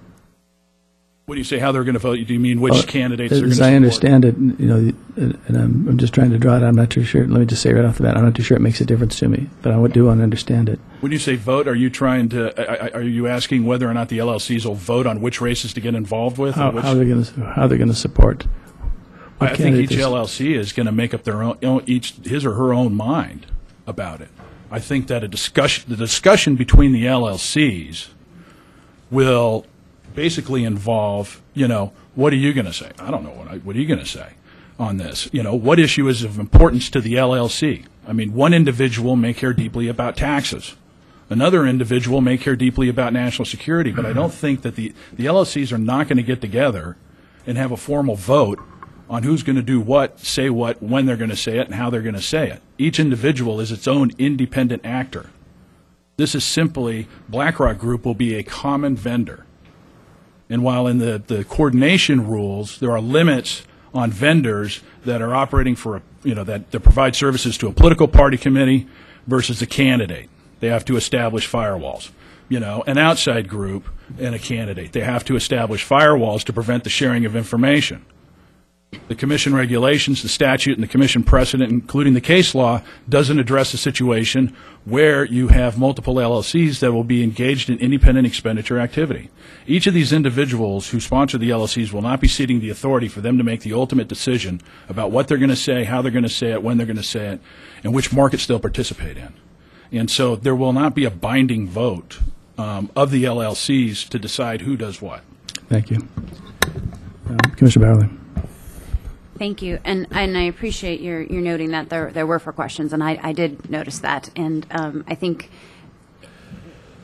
When you say how they're going to vote, do you mean which candidates they're going to
As
support?
I understand it, and I'm just trying to draw it out. I'm not too sure. Let me just say right off the bat, I'm not too sure it makes a difference to me, but I do want to understand it.
When you say vote, are you asking whether or not the LLCs will vote on which races to get involved with?
How they're going to support?
I think each LLC is going to make up their own his or her own mind about it. I think that the discussion between the LLCs will basically involve, what are you going to say? I don't know what are you going to say on this? What issue is of importance to the LLC? I mean, one individual may care deeply about taxes. Another individual may care deeply about national security, but I don't think that the LLCs are not going to get together and have a formal vote on who's going to do what, say what, when they're going to say it, and how they're going to say it. Each individual is its own independent actor. This is simply BlackRock Group will be a common vendor. And while in the coordination rules, there are limits on vendors that are operating for, that provide services to a political party committee versus a candidate. They have to establish firewalls. An outside group and a candidate, they have to establish firewalls to prevent the sharing of information. The commission regulations, the statute, and the commission precedent, including the case law, doesn't address a situation where you have multiple LLCs that will be engaged in independent expenditure activity. Each of these individuals who sponsor the LLCs will not be ceding the authority for them to make the ultimate decision about what they're going to say, how they're going to say it, when they're going to say it, and which markets they'll participate in. And so there will not be a binding vote of the LLCs to decide who does what.
Thank you. Commissioner Barley.
Thank you, and I appreciate your noting that there were 4 questions, and I did notice that, and I think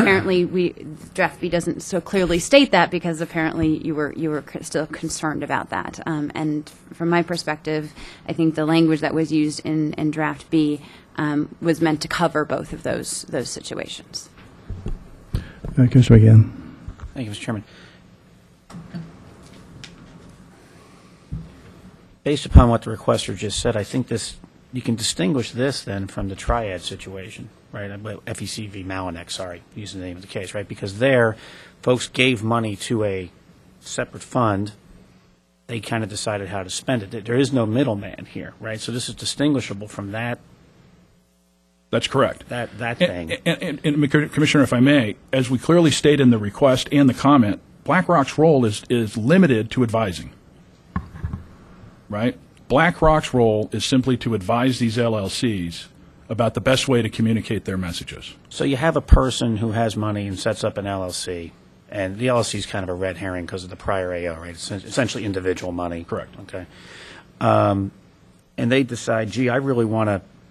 apparently draft B doesn't so clearly state that, because apparently you were still concerned about that. And from my perspective, I think the language that was used in draft B was meant to cover both of those situations.
Commissioner McGinn.
Thank you, Mr. Chairman. Based upon what the requester just said, I think you can distinguish this then from the triad situation, right? FEC v. Malinek, sorry, using the name of the case, right? Because there, folks gave money to a separate fund. They kind of decided how to spend it. There is no middleman here, right? So this is distinguishable from that.
That's correct.
That thing.
And Commissioner, if I may, as we clearly state in the request and the comment, BlackRock's role is limited to advising. Right? BlackRock's role is simply to advise these LLCs about the best way to communicate their messages.
So you have a person who has money and sets up an LLC, and the LLC is kind of a red herring because of the prior AO, right? It's essentially individual money.
Correct.
Okay. And they decide, gee, I really want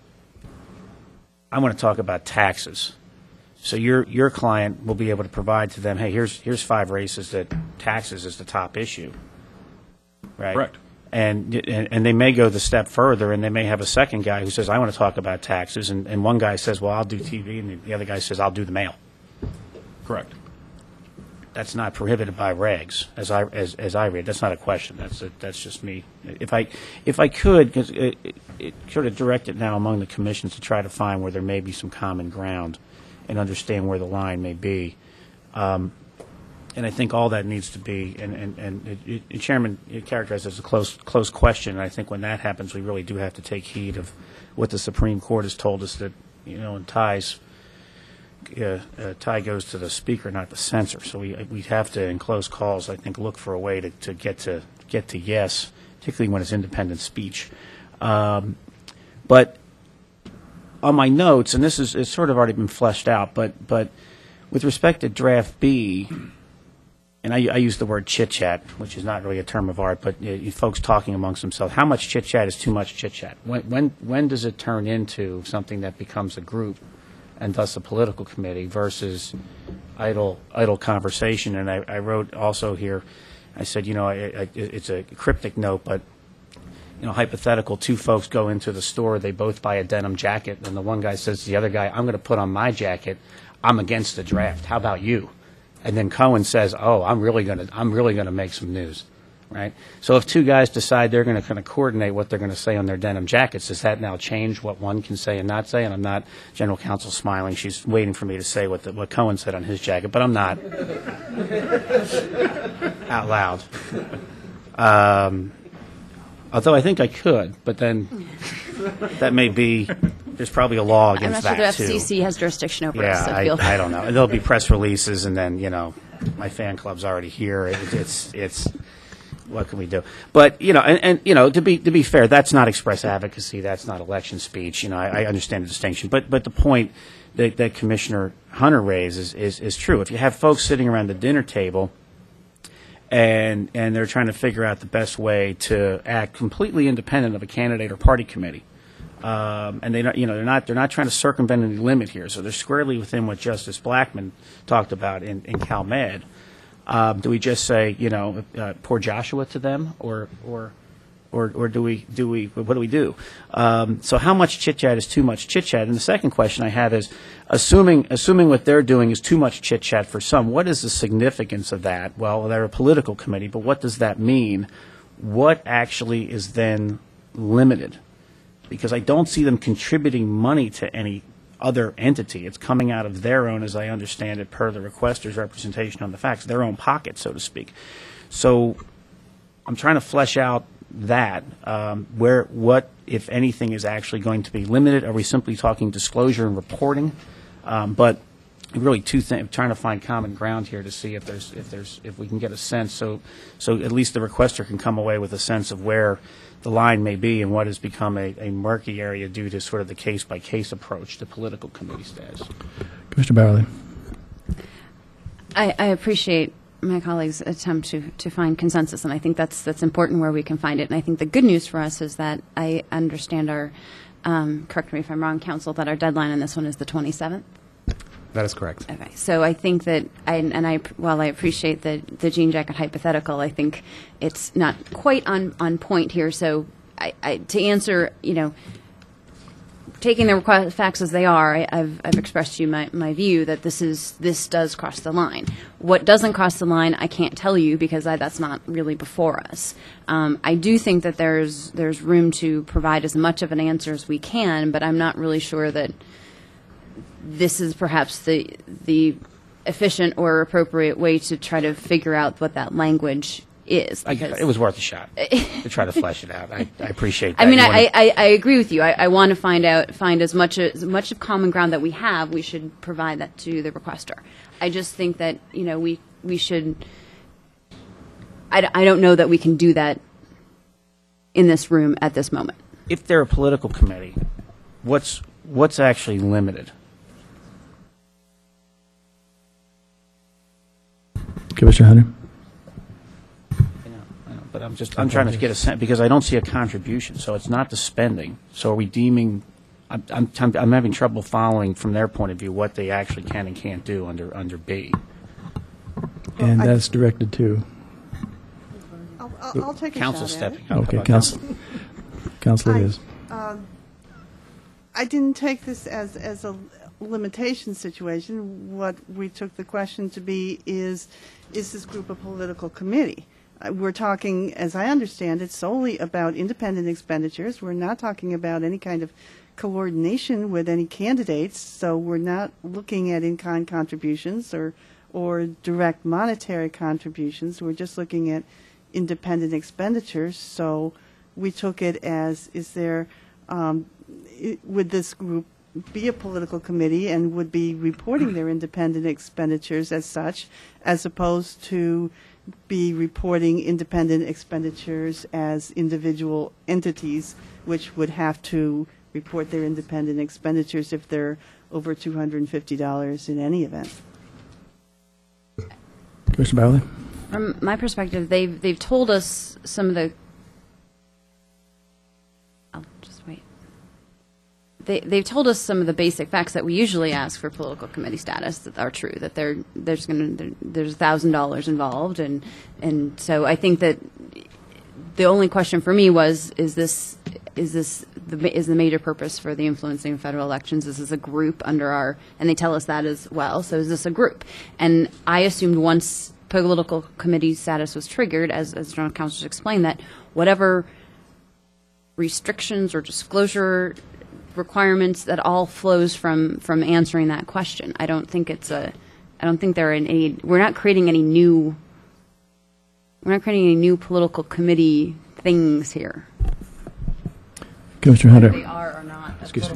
to talk about taxes. So your client will be able to provide to them, hey, here's 5 races that taxes is the top issue, right?
Correct.
And they may go the step further, and they may have a second guy who says, I want to talk about taxes, and one guy says, well, I'll do TV, and the other guy says, I'll do the mail.
Correct.
That's not prohibited by regs, as I read. That's not a question. That's just me. If I could, cause it sort of direct it now among the commissions to try to find where there may be some common ground and understand where the line may be. And I think all that needs to be, and Chairman, it characterized as a close question, and I think when that happens, we really do have to take heed of what the Supreme Court has told us, that, in ties, tie goes to the speaker, not the censor. So we have to, in close calls, I think, look for a way to get to yes, particularly when it's independent speech. But on my notes, and it's sort of already been fleshed out, but with respect to draft B, and I use the word chit-chat, which is not really a term of art, but folks talking amongst themselves. How much chit-chat is too much chit-chat? When does it turn into something that becomes a group and thus a political committee versus idle conversation? And I wrote also here, I said, it's a cryptic note, but hypothetical, 2 folks go into the store, they both buy a denim jacket, and the one guy says to the other guy, I'm going to put on my jacket, I'm against the draft. How about you? And then Cohen says, "Oh, I'm really going to make some news," right? So if 2 guys decide they're going to kind of coordinate what they're going to say on their denim jackets, does that now change what one can say and not say? And I'm not, General Counsel smiling. She's waiting for me to say what Cohen said on his jacket, but I'm not out loud. Although I think I could, but then that may be. There's probably a law against that, too.
I'm not sure the FCC has jurisdiction over us.
Yeah, I don't know. There'll be press releases, and then, my fan club's already here. It's what can we do? But, to be fair, that's not express advocacy. That's not election speech. I understand the distinction. But the point that Commissioner Hunter raises is true. If you have folks sitting around the dinner table and they're trying to figure out the best way to act completely independent of a candidate or party committee, and they're not trying to circumvent any limit here. So they're squarely within what Justice Blackmun talked about in CalMed. Do we just say, poor Joshua to them, or do we what do we do? So how much chit chat is too much chit chat? And the second question I have is, assuming what they're doing is too much chit chat for some, what is the significance of that? Well, they're a political committee, but what does that mean? What actually is then limited? Because I don't see them contributing money to any other entity. It's coming out of their own, as I understand it, per the requester's representation on the facts, their own pocket, so to speak. So I'm trying to flesh out that, what, if anything, is actually going to be limited. Are we simply talking disclosure and reporting? But really trying to find common ground here to see if we can get a sense, so at least the requester can come away with a sense of where the line may be and what has become a murky area due to sort of the case-by-case approach to political committee status.
Commissioner Barley.
I appreciate my colleagues' attempt to find consensus, and I think that's important where we can find it. And I think the good news for us is that I understand our, correct me if I'm wrong, Counsel, that our deadline on this one is the 27th.
That is correct.
Okay, so I think that, while I appreciate the jean jacket hypothetical, I think it's not quite on point here. So to answer, taking the facts as they are, I've expressed to you my view that this does cross the line. What doesn't cross the line, I can't tell you because that's not really before us. I do think that there's room to provide as much of an answer as we can, but I'm not really sure that this is perhaps the efficient or appropriate way to try to figure out what that language is.
It was worth a shot to try to flesh it out. I appreciate that.
I mean, I agree with you. I want to find as much of common ground that we have. We should provide that to the requester. I just think that we should. I don't know that we can do that in this room at this moment.
If they're a political committee, what's actually limited?
Commissioner Hunter?
But I'm trying to get a sense because I don't see a contribution, so it's not the spending. So are we deeming? I'm having trouble following from their point of view what they actually can and can't do under B.
And that's directed to.
I'll take a
Council
shot at it.
stepping up.
Okay, Council it is.
I didn't take this as a limitation situation. What we took the question to be is this group a political committee? We're talking, as I understand it, solely about independent expenditures. We're not talking about any kind of coordination with any candidates, so we're not looking at in-kind contributions or direct monetary contributions. We're just looking at independent expenditures. So we took it as, would this group be a political committee and would be reporting their independent expenditures as such, as opposed to be reporting independent expenditures as individual entities, which would have to report their independent expenditures if they're over $250 in any event.
Commissioner Bowley?
From my perspective, they've told us some of the. I'll just wait. They've told us some of the basic facts that we usually ask for political committee status that are true. That there's $1,000 involved, and so I think that the only question for me was is the major purpose for the influencing of federal elections? Is this a group under our? And they tell us that as well. So is this a group? And I assumed once political committee status was triggered, as General Counsel just explained, that whatever restrictions or disclosure requirements, that all flows from answering that question. I don't think they're in any. We're not creating any new political committee things here.
Commissioner Hunter.
They are or not.
Excuse me.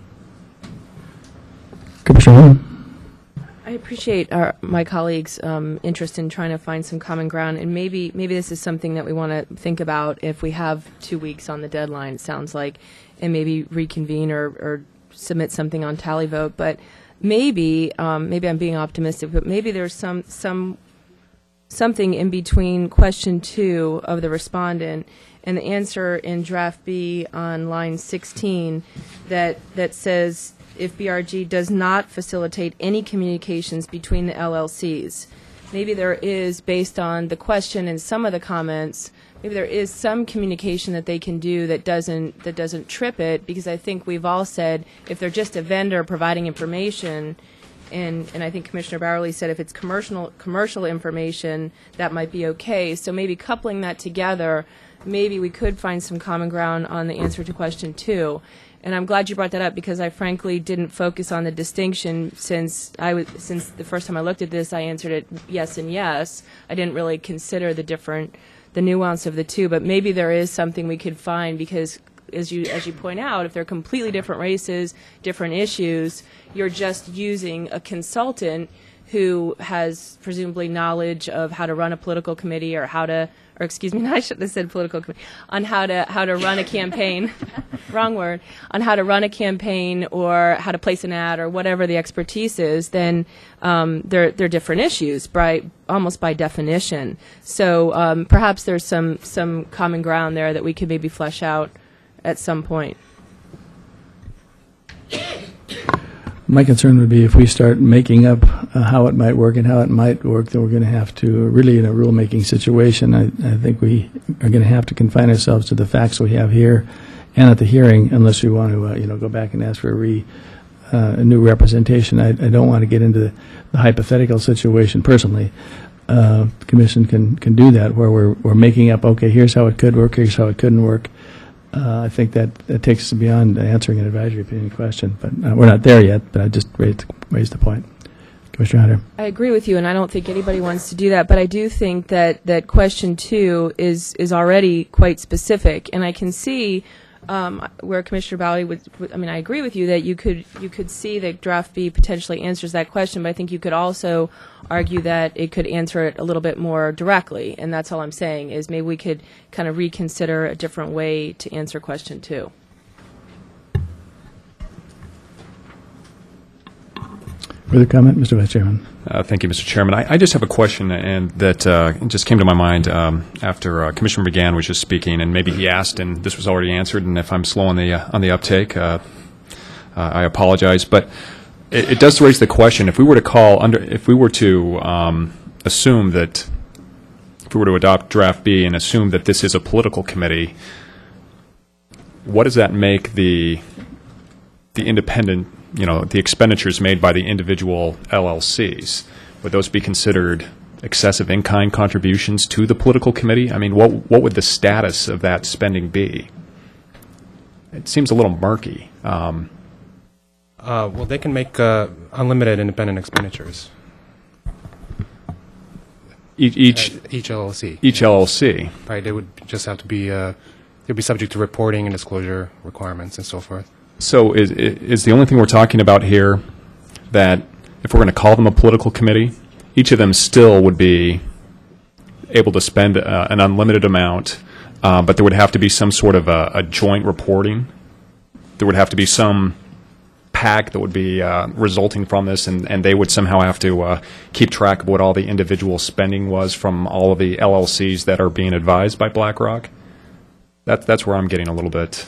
Commissioner Hunter.
I appreciate my colleagues' interest in trying to find some common ground, and maybe this is something that we want to think about if we have 2 weeks on the deadline, it sounds like, and maybe reconvene or submit something on tally vote. But maybe I'm being optimistic, but maybe there's something in between question 2 of the respondent and the answer in draft B on line 16 that says, if BRG does not facilitate any communications between the LLCs. Maybe there is, based on the question and some of the comments, maybe there is some communication that they can do that doesn't trip it, because I think we've all said if they're just a vendor providing information, and I think Commissioner Bowerly said if it's commercial information, that might be okay. So maybe coupling that together, maybe we could find some common ground on the answer to question 2. And I'm glad you brought that up, because I frankly didn't focus on the distinction since the first time I looked at this, I answered it yes and yes. I didn't really consider the nuance of the two, but maybe there is something we could find, because as you point out, if they're completely different races, different issues, you're just using a consultant who has presumably knowledge of how to run a political committee or excuse me, I shouldn't have said political committee, on how to run a campaign, wrong word, on how to run a campaign or how to place an ad or whatever the expertise is, then they're different issues, almost by definition. So perhaps there's some common ground there that we could maybe flesh out at some point.
My concern would be if we start making up how it might work and how it might work, then we're going to have to, really in a rulemaking situation, I think we are going to have to confine ourselves to the facts we have here and at the hearing, unless we want to, go back and ask for a new representation. I don't want to get into the hypothetical situation personally. The commission can do that, where we're making up, okay, here's how it could work, here's how it couldn't work. I think that takes us beyond answering an advisory opinion question, but we're not there yet. But I just raised the point. Commissioner Hunter.
I agree with you, and I don't think anybody wants to do that. But I do think that question 2 is already quite specific, and I can see where Commissioner Bowley would. I mean, I agree with you that you could see that draft B potentially answers that question, but I think you could also argue that it could answer it a little bit more directly, and that's all I'm saying is maybe we could kind of reconsider a different way to answer question 2.
Further comment, Mr. Vice Chairman?
Thank you, Mr. Chairman. I just have a question, and that just came to my mind after Commissioner McGann was just speaking, and maybe he asked, and this was already answered. And if I'm slow on the uptake, I apologize. But it does raise the question: if we were to assume that, if we were to adopt draft B and assume that this is a political committee, what does that make the independent? The expenditures made by the individual LLCs, would those be considered excessive in-kind contributions to the political committee? I mean, what would the status of that spending be? It seems a little murky.
Well, they can make unlimited independent expenditures.
Each
LLC.
Each LLC.
Right. They would just have to be they'd be subject to reporting and disclosure requirements and so forth.
So is the only thing we're talking about here that if we're going to call them a political committee, each of them still would be able to spend an unlimited amount, but there would have to be some sort of a joint reporting? There would have to be some pack that would be resulting from this, and they would somehow have to keep track of what all the individual spending was from all of the LLCs that are being advised by BlackRock? That's where I'm getting a little bit...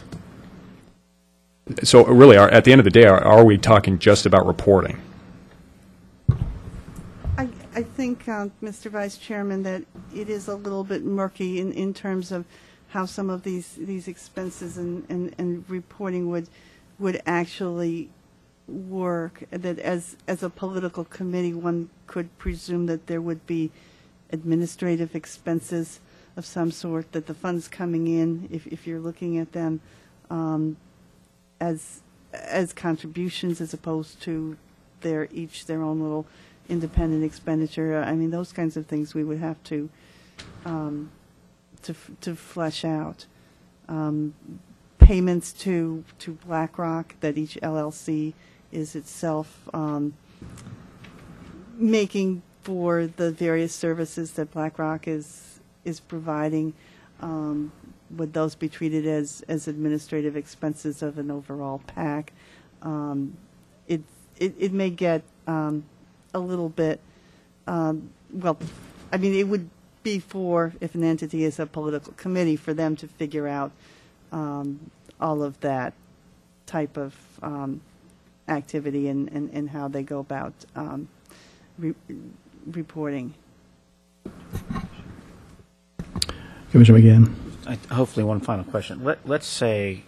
So really, at the end of the day, are we talking just about reporting?
I think, Mr. Vice Chairman, that it is a little bit murky in terms of how some of these expenses and reporting would actually work. That as a political committee, one could presume that there would be administrative expenses of some sort, that the funds coming in, if you're looking at them, as contributions as opposed to their own little independent expenditure. I mean, those kinds of things we would have to flesh out. Payments to BlackRock that each LLC is itself making for the various services that BlackRock is providing. Would those be treated as administrative expenses of an overall PAC? It may get a little bit, well, I mean, it would be if an entity is a political committee, for them to figure out all of that type of activity and how they go about reporting.
Commissioner McGann.
Hopefully, one final question. Let's say,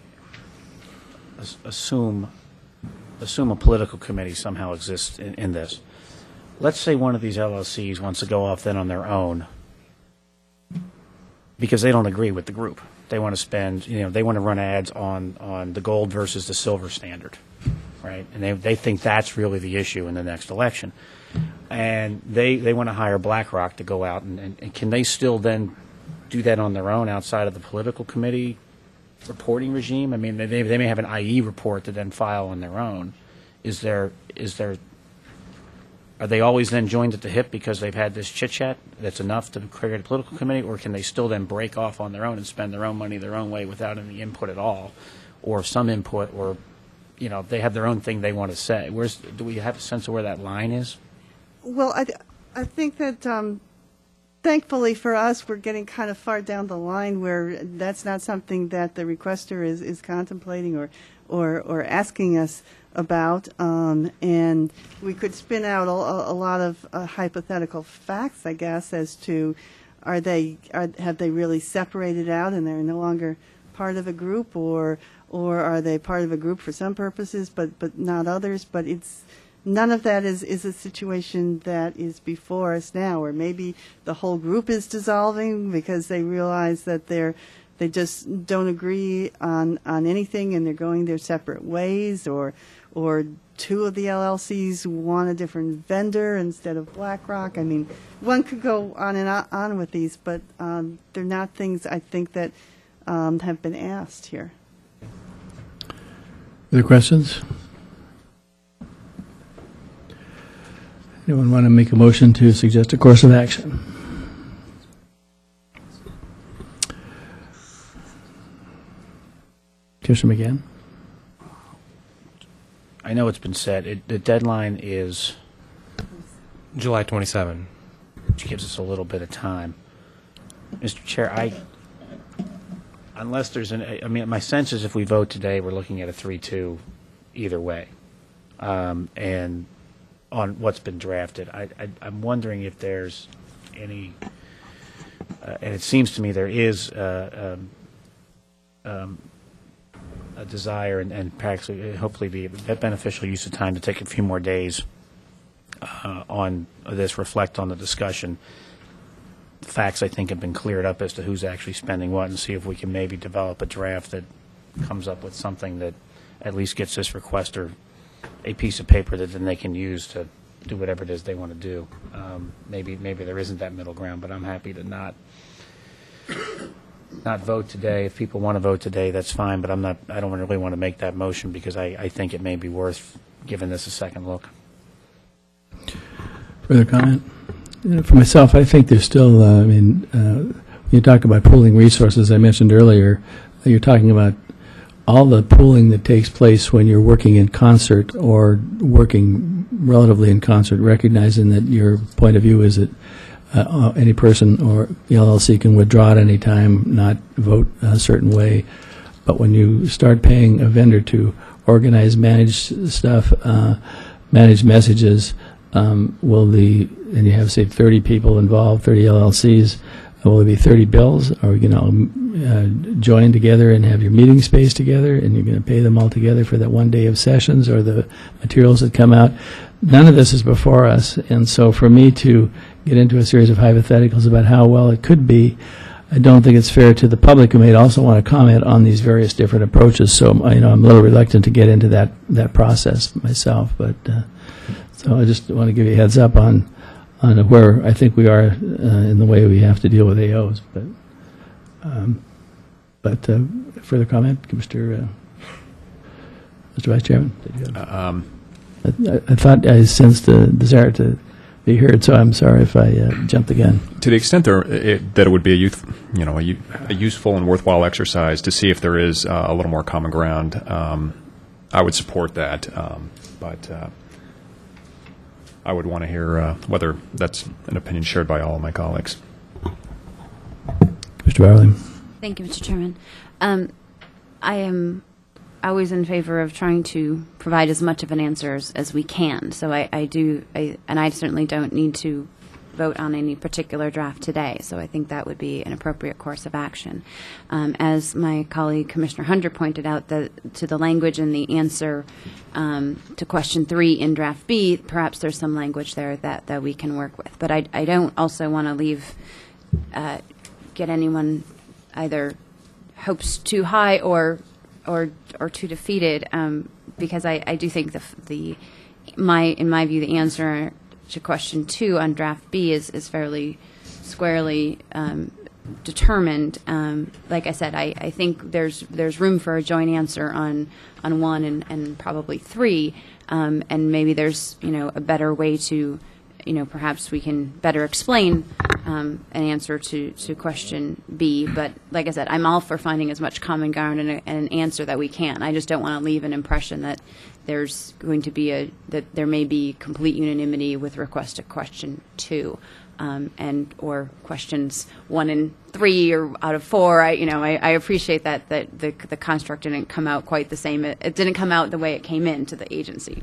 assume a political committee somehow exists in this. Let's say one of these LLCs wants to go off then on their own because they don't agree with the group. They want to spend, they want to run ads on the gold versus the silver standard, right? And they think that's really the issue in the next election. And they want to hire BlackRock to go out, and can they still then do that on their own outside of the political committee reporting regime? I mean, they may have an IE report to then file on their own. Are they always then joined at the hip because they've had this chit-chat that's enough to create a political committee, or can they still then break off on their own and spend their own money their own way without any input at all, or some input, or they have their own thing they want to say? Do we have a sense of where that line is?
Well, I think that thankfully for us, we're getting kind of far down the line where that's not something that the requester is contemplating or asking us about, and we could spin out a lot of hypothetical facts, I guess, as to have they really separated out and they're no longer part of a group, or are they part of a group for some purposes but not others? But none of that is a situation that is before us now, or maybe the whole group is dissolving because they realize that they just don't agree on anything and they're going their separate ways, or two of the LLCs want a different vendor instead of BlackRock. I mean, one could go on and on with these, but they're not things I think that have been asked here.
Other questions? Anyone want to make a motion to suggest a course of action? Commissioner McGann?
I know it's been said, the deadline is,
July 27.
which gives us a little bit of time. Mr. Chair, unless there's my sense is if we vote today, we're looking at a 3-2 either way. And on what's been drafted, I'm wondering if there's any, and it seems to me there is a desire and perhaps hopefully be a beneficial use of time to take a few more days on this, reflect on the discussion. The facts, I think, have been cleared up as to who's actually spending what, and see if we can maybe develop a draft that comes up with something that at least gets this requester a piece of paper that then they can use to do whatever it is they want to do. Maybe there isn't that middle ground, but I'm happy to not vote today. If people want to vote today, that's fine, but I don't really want to make that motion because I think it may be worth giving this a second look.
Further comment? For myself, I think there's still, when you talk about pooling resources, I mentioned earlier, you're talking about all the pooling that takes place when you're working in concert or working relatively in concert, recognizing that your point of view is that any person or the LLC can withdraw at any time, not vote a certain way. But when you start paying a vendor to organize, manage stuff, manage messages, and you have, say, 30 people involved, 30 LLCs, will there be 30 bills? Are we going to join together and have your meeting space together, and you're going to pay them all together for that one day of sessions or the materials that come out? None of this is before us, and so for me to get into a series of hypotheticals about how well it could be, I don't think it's fair to the public who may also want to comment on these various different approaches. So I'm a little reluctant to get into that process myself. But so I just want to give you a heads up on where I think we are in the way we have to deal with AOs. But further comment, Mr. Vice Chairman. Did you have? I thought I sensed a desire to be heard, so I'm sorry if I jumped the gun.
To the extent that it would be a useful and worthwhile exercise to see if there is a little more common ground, I would support that. But I would want to hear whether that's an opinion shared by all of my colleagues.
Mr. Barley.
Thank you, Mr. Chairman. I am always in favor of trying to provide as much of an answer as we can. So I certainly don't need to vote on any particular draft today. So I think that would be an appropriate course of action. As my colleague Commissioner Hunter pointed out, to the language in the answer to question 3 in draft B, perhaps there's some language there that we can work with. But I don't also want to get anyone either hopes too high or too defeated, because I do think in my view the answer to question 2 on draft B is fairly squarely determined. Like I said, I think there's room for a joint answer on 1 and probably 3, and maybe there's a better way to perhaps we can better explain an answer to question B. But like I said, I'm all for finding as much common ground and an answer that we can. I just don't want to leave an impression that there's going to be that there may be complete unanimity with request to question 2. Or questions 1 and 3 or out of 4. I appreciate that the construct didn't come out quite the same. It didn't come out the way it came into the agency.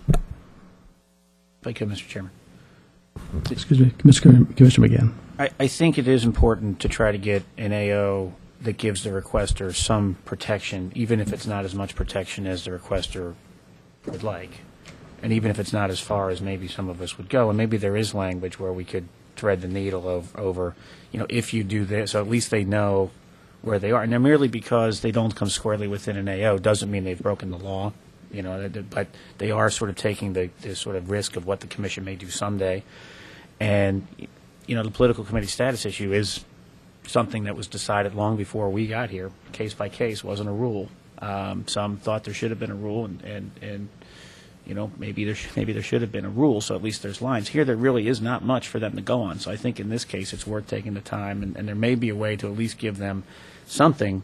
Thank you, Mr. Chairman.
Excuse me, Commissioner McGann.
I think it is important to try to get an AO that gives the requester some protection, even if it's not as much protection as the requester would like, and even if it's not as far as maybe some of us would go. And maybe there is language where we could thread the needle over, if you do this, so at least they know where they are. And they're merely because they don't come squarely within an AO doesn't mean they've broken the law, but they are sort of taking the sort of risk of what the commission may do someday. And, the political committee status issue is something that was decided long before we got here. Case by case, wasn't a rule. Some thought there should have been a rule, and maybe there should have been a rule, so at least there's lines. Here, there really is not much for them to go on. So I think in this case, it's worth taking the time, and there may be a way to at least give them something.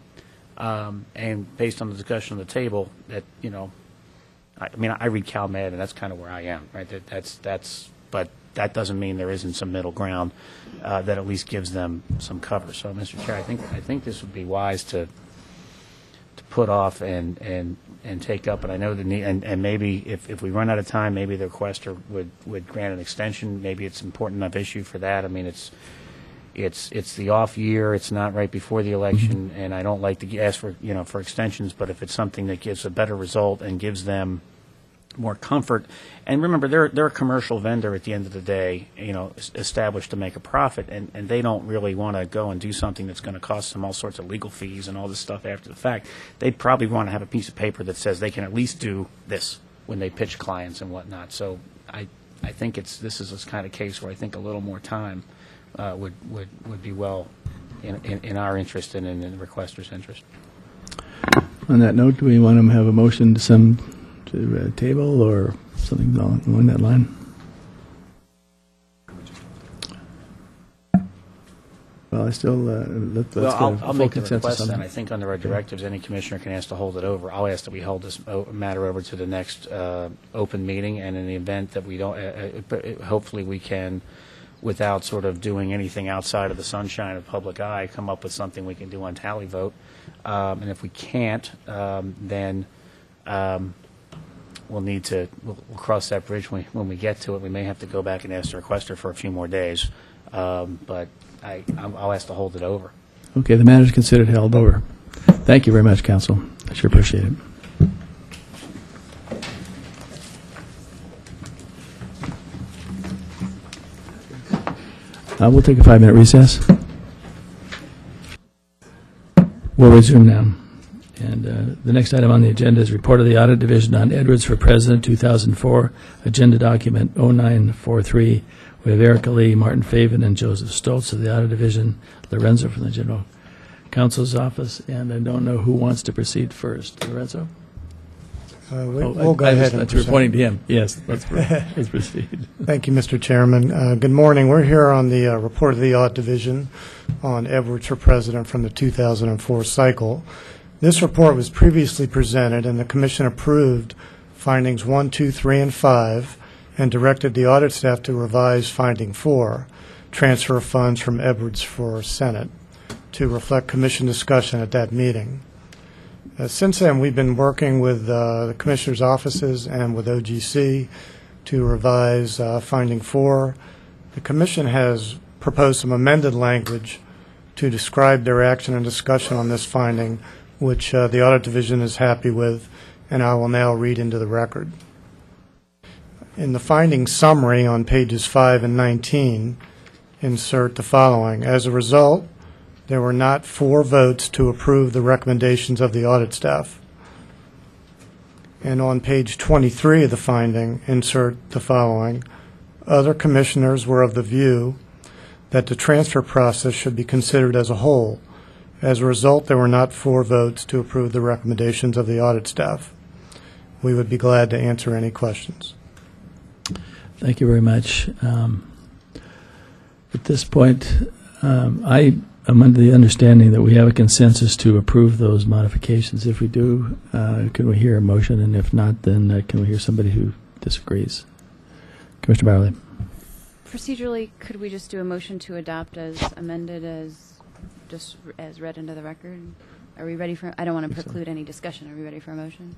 And based on the discussion on the table, that I read CalMed, and that's kind of where I am, right? But that doesn't mean there isn't some middle ground that at least gives them some cover. So, Mr. Chair, I think this would be wise to put off and take up. And I know the need, and maybe if we run out of time, maybe the requester would grant an extension. Maybe it's an important enough issue for that. I mean, it's the off year. It's not right before the election, and I don't like to ask for extensions. But if it's something that gives a better result and gives them more comfort, and remember, they're a commercial vendor at the end of the day, established to make a profit, and they don't really want to go and do something that's going to cost them all sorts of legal fees and all this stuff after the fact. They'd probably want to have a piece of paper that says they can at least do this when they pitch clients and whatnot. So I think this is this kind of case where I think a little more time would be well in our interest and in the requester's interest.
On that note, do we want to have a motion to table or something along that line? Well, I still let's get
I'll
a full
make the
consensus
request
on
then.
that.
I think under our directives, any commissioner can ask to hold it over. I'll ask that we hold this matter over to the next open meeting, and in the event that we don't, hopefully we can, without sort of doing anything outside of the sunshine of public eye, come up with something we can do on tally vote. And if we can't, then we'll cross that bridge when we get to it. We may have to go back and ask the requester for a few more days, but I'll ask to hold it over.
Okay, the matter is considered held over. Thank you very much, Council. I sure appreciate it. We'll take a 5-minute recess. We'll resume now. And the next item on the agenda is report of the Audit Division on Edwards for President 2004, Agenda Document 0943. We have Erica Lee, Martin Faven, and Joseph Stoltz of the Audit Division, Lorenzo from the General Counsel's Office, and I don't know who wants to proceed first. Lorenzo?
We'll go ahead and
you're pointing to him. Yes, let's proceed.
Thank you, Mr. Chairman. Good morning. We're here on the report of the Audit Division on Edwards for President from the 2004 cycle. This report was previously presented, and the Commission approved findings 1, 2, 3, and 5, and directed the audit staff to revise finding 4, transfer of funds from Edwards for Senate, to reflect Commission discussion at that meeting. Since then, we've been working with the Commissioner's offices and with OGC to revise finding 4. The Commission has proposed some amended language to describe their action and discussion on this finding, which the Audit Division is happy with, and I will now read into the record. In the finding summary on pages 5 and 19, insert the following. As a result, there were not 4 votes to approve the recommendations of the audit staff. And on page 23 of the finding, insert the following. Other commissioners were of the view that the transfer process should be considered as a whole. As a result, there were not 4 votes to approve the recommendations of the audit staff. We would be glad to answer any questions.
Thank you very much. At this point, I am under the understanding that we have a consensus to approve those modifications. If we do, can we hear a motion? And if not, then can we hear somebody who disagrees? Commissioner Barley.
Procedurally, could we just do a motion to adopt as amended, as read into the record? Are we ready for? I don't want to preclude any discussion. Are we ready for a motion?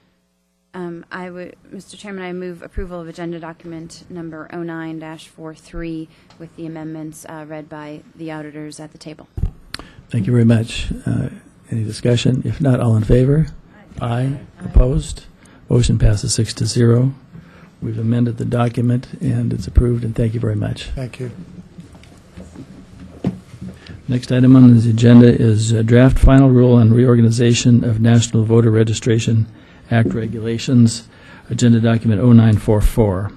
Mr. Chairman, I move approval of agenda document number 09-43 with the amendments read by the auditors at the table.
Thank you very much. Any discussion? If not, all in favor? Aye. Opposed? Motion passes 6-0. We've amended the document, and it's approved, and thank you very much.
Thank you.
Next item on the agenda is draft final rule on reorganization of National Voter Registration Act regulations, agenda document 0944.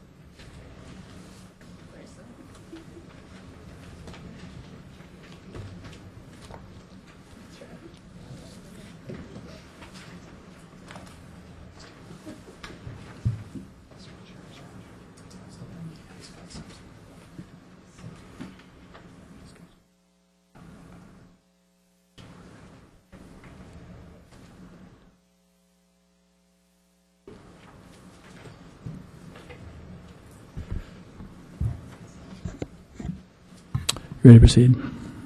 Ready to proceed?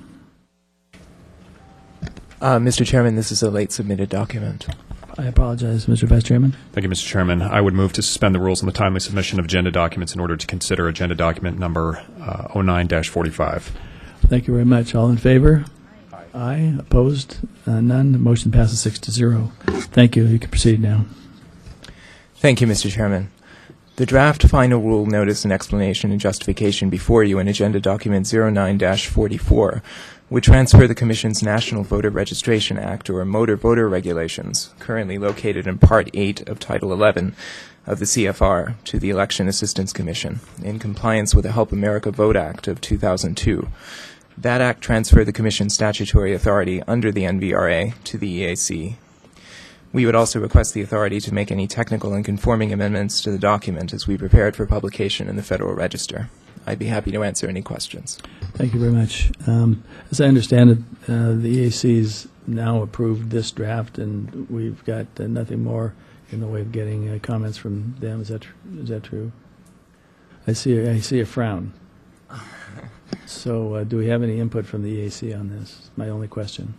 Mr. Chairman, this is a late submitted document.
I apologize, Mr. Vice Chairman.
Thank you, Mr. Chairman. I would move to suspend the rules on the timely submission of agenda documents in order to consider agenda document number 09-45.
Thank you very much. All in favor? Aye. Opposed? None. The motion passes 6-0. Thank you. You can proceed now.
Thank you, Mr. Chairman. The draft final rule notice and explanation and justification before you in agenda document 09-44 would transfer the Commission's National Voter Registration Act, or Motor Voter Regulations, currently located in Part 8 of Title 11 of the CFR, to the Election Assistance Commission, in compliance with the Help America Vote Act of 2002. That act transferred the Commission's statutory authority under the NVRA to the EAC. We would also request the authority to make any technical and conforming amendments to the document as we prepare it for publication in the Federal Register. I'd be happy to answer any questions.
Thank you very much. As I understand it, the EAC's now approved this draft, and we've got nothing more in the way of getting comments from them. Is that true? I see a frown. So do we have any input from the EAC on this? My only question.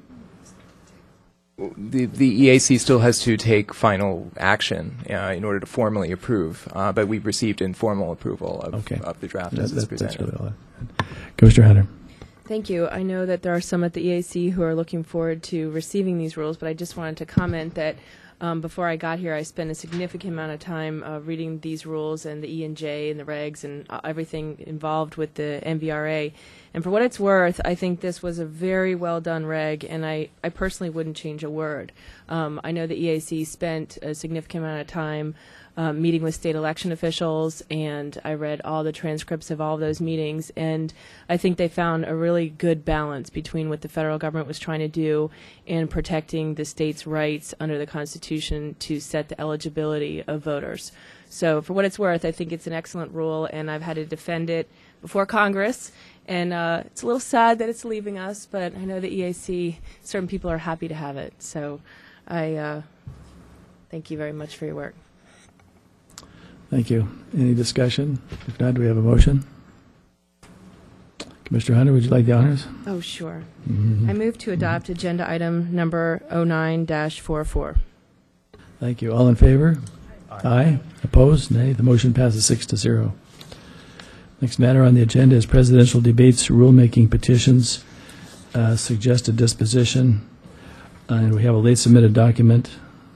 The EAC still has to take final action in order to formally approve, but we've received informal approval of the draft as it's presented.
That's really all. Commissioner Hunter.
Thank you. I know that there are some at the EAC who are looking forward to receiving these rules, but I just wanted to comment that before I got here, I spent a significant amount of time reading these rules and the E&J and the regs and everything involved with the NVRA. And for what it's worth, I think this was a very well done reg, and I personally wouldn't change a word. I know the EAC spent a significant amount of time meeting with state election officials, and I read all the transcripts of all of those meetings, and I think they found a really good balance between what the federal government was trying to do and protecting the state's rights under the Constitution to set the eligibility of voters. So for what it's worth, I think it's an excellent rule, and I've had to defend it before Congress, and it's a little sad that it's leaving us, but I know the EAC, certain people are happy to have it. So I thank you very much for your work.
Thank you. Any discussion? If not, do we have a motion? Commissioner Hunter, would you like the honors?
Oh, sure. I move to adopt agenda item number 09-44.
Thank you. All in favor? Aye. Opposed? Nay. The motion passes 6-0. Next matter on the agenda is presidential debates, rulemaking petitions, suggested disposition, and we have a late submitted document.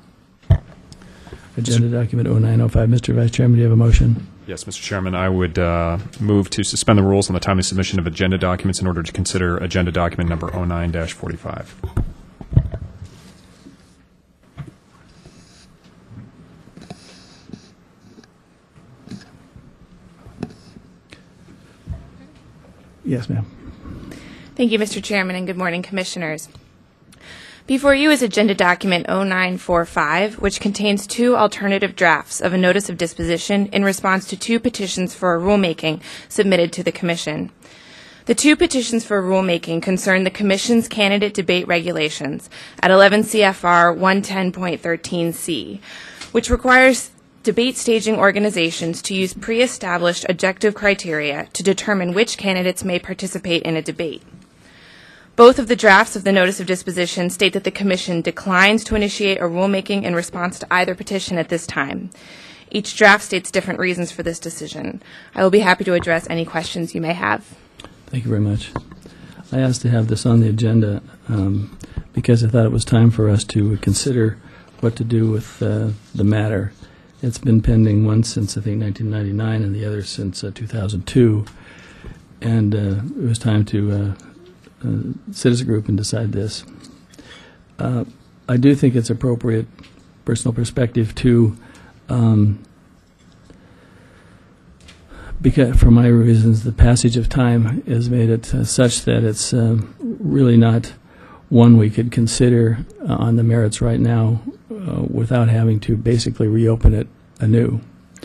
Agenda document 0905. Mr. Vice Chairman, do you have a motion?
Yes, Mr. Chairman. I would move to suspend the rules on the timely submission of agenda documents in order to consider agenda document number 09-45.
Yes, ma'am.
Thank you, Mr. Chairman, and good morning, Commissioners. Before you is Agenda Document 0945, which contains two alternative drafts of a notice of disposition in response to two petitions for a rulemaking submitted to the Commission. The two petitions for rulemaking concern the Commission's candidate debate regulations at 11 CFR 110.13c, which requires debate staging organizations to use pre-established objective criteria to determine which candidates may participate in a debate. Both of the drafts of the Notice of Disposition state that the Commission declines to initiate a rulemaking in response to either petition at this time. Each draft states different reasons for this decision. I will be happy to address any questions you may have.
Thank you very much. I asked to have this on the agenda because I thought it was time for us to consider what to do with the matter. It's been pending, one since, I think, 1999 and the other since 2002. And it was time to sit as a group and decide this. I do think it's appropriate, personal perspective, to, because for my reasons, the passage of time has made it such that it's really not one we could consider on the merits right now without having to basically reopen it anew.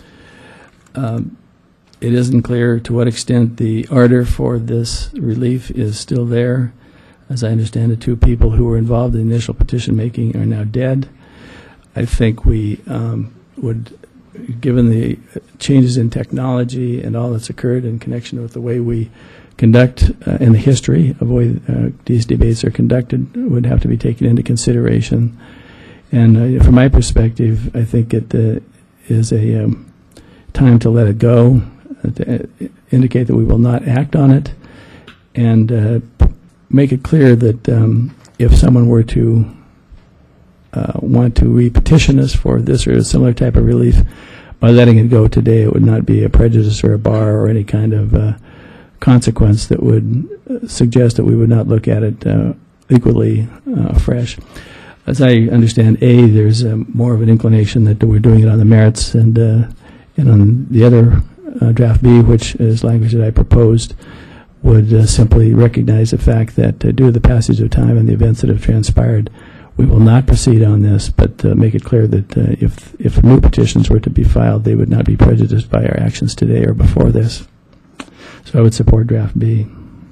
It isn't clear to what extent the ardor for this relief is still there. As I understand it, two people who were involved in the initial petition making are now dead. I think we would, given the changes in technology and all that's occurred in connection with the way we conduct in the history of the way these debates are conducted, would have to be taken into consideration. And from my perspective, I think it is a time to let it go, to indicate that we will not act on it, and make it clear that if someone were to want to re-petition us for this or a similar type of relief, by letting it go today, it would not be a prejudice or a bar or any kind of consequence that would suggest that we would not look at it equally fresh. As I understand, there's more of an inclination that we're doing it on the merits, and on the other draft B, which is language that I proposed, would simply recognize the fact that due to the passage of time and the events that have transpired, we will not proceed on this, but make it clear that if new petitions were to be filed, they would not be prejudiced by our actions today or before this. So I would support draft B.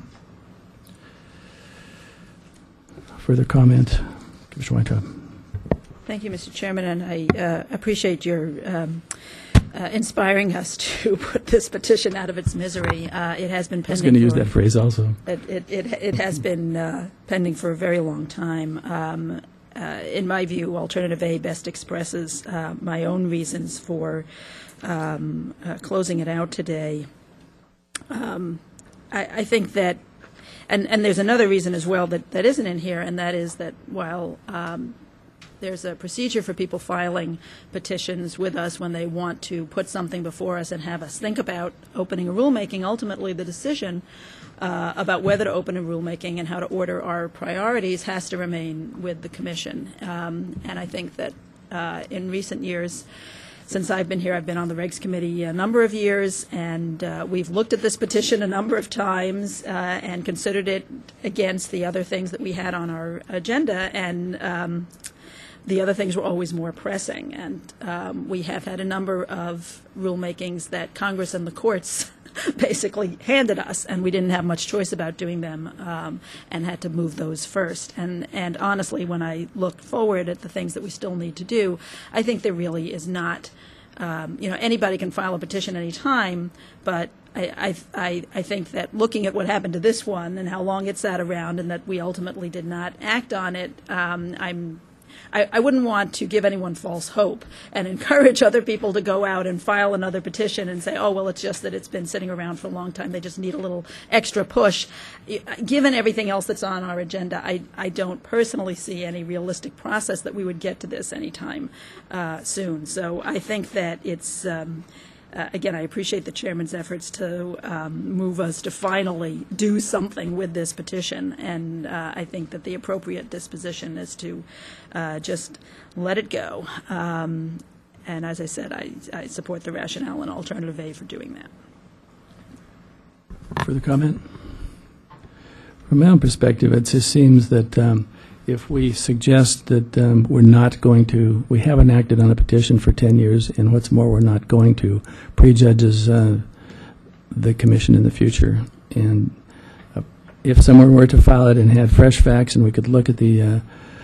Further comment? Commissioner Weintraub.
Thank you, Mr. Chairman, and I appreciate your inspiring us to put this petition out of its misery. It has been pending. I was going
to use that phrase also.
It has been pending for a very long time. In my view, Alternative A best expresses my own reasons for closing it out today. I think that, and there's another reason as well that isn't in here, and that is that while there's a procedure for people filing petitions with us when they want to put something before us and have us think about opening a rulemaking, ultimately the decision about whether to open a rulemaking and how to order our priorities has to remain with the Commission. And I think that in recent years, since I've been here, I've been on the Regs Committee a number of years, and we've looked at this petition a number of times and considered it against the other things that we had on our agenda, and the other things were always more pressing. And we have had a number of rulemakings that Congress and the courts basically handed us, and we didn't have much choice about doing them and had to move those first. And honestly, when I look forward at the things that we still need to do, I think there really is not, anybody can file a petition any time, but I think that looking at what happened to this one and how long it sat around and that we ultimately did not act on it, I wouldn't want to give anyone false hope and encourage other people to go out and file another petition and say, oh, well, it's just that it's been sitting around for a long time. They just need a little extra push. Given everything else that's on our agenda, I don't personally see any realistic process that we would get to this anytime soon. So I think that it's again, I appreciate the chairman's efforts to move us to finally do something with this petition, and I think that the appropriate disposition is to just let it go. And as I said, I support the rationale in Alternative A for doing that.
Further comment? From my own perspective, it just seems that if we suggest that we're not going to, we haven't acted on a petition for 10 years, and what's more, we're not going to, prejudges the commission in the future. And if someone were to file it and had fresh facts and we could look at the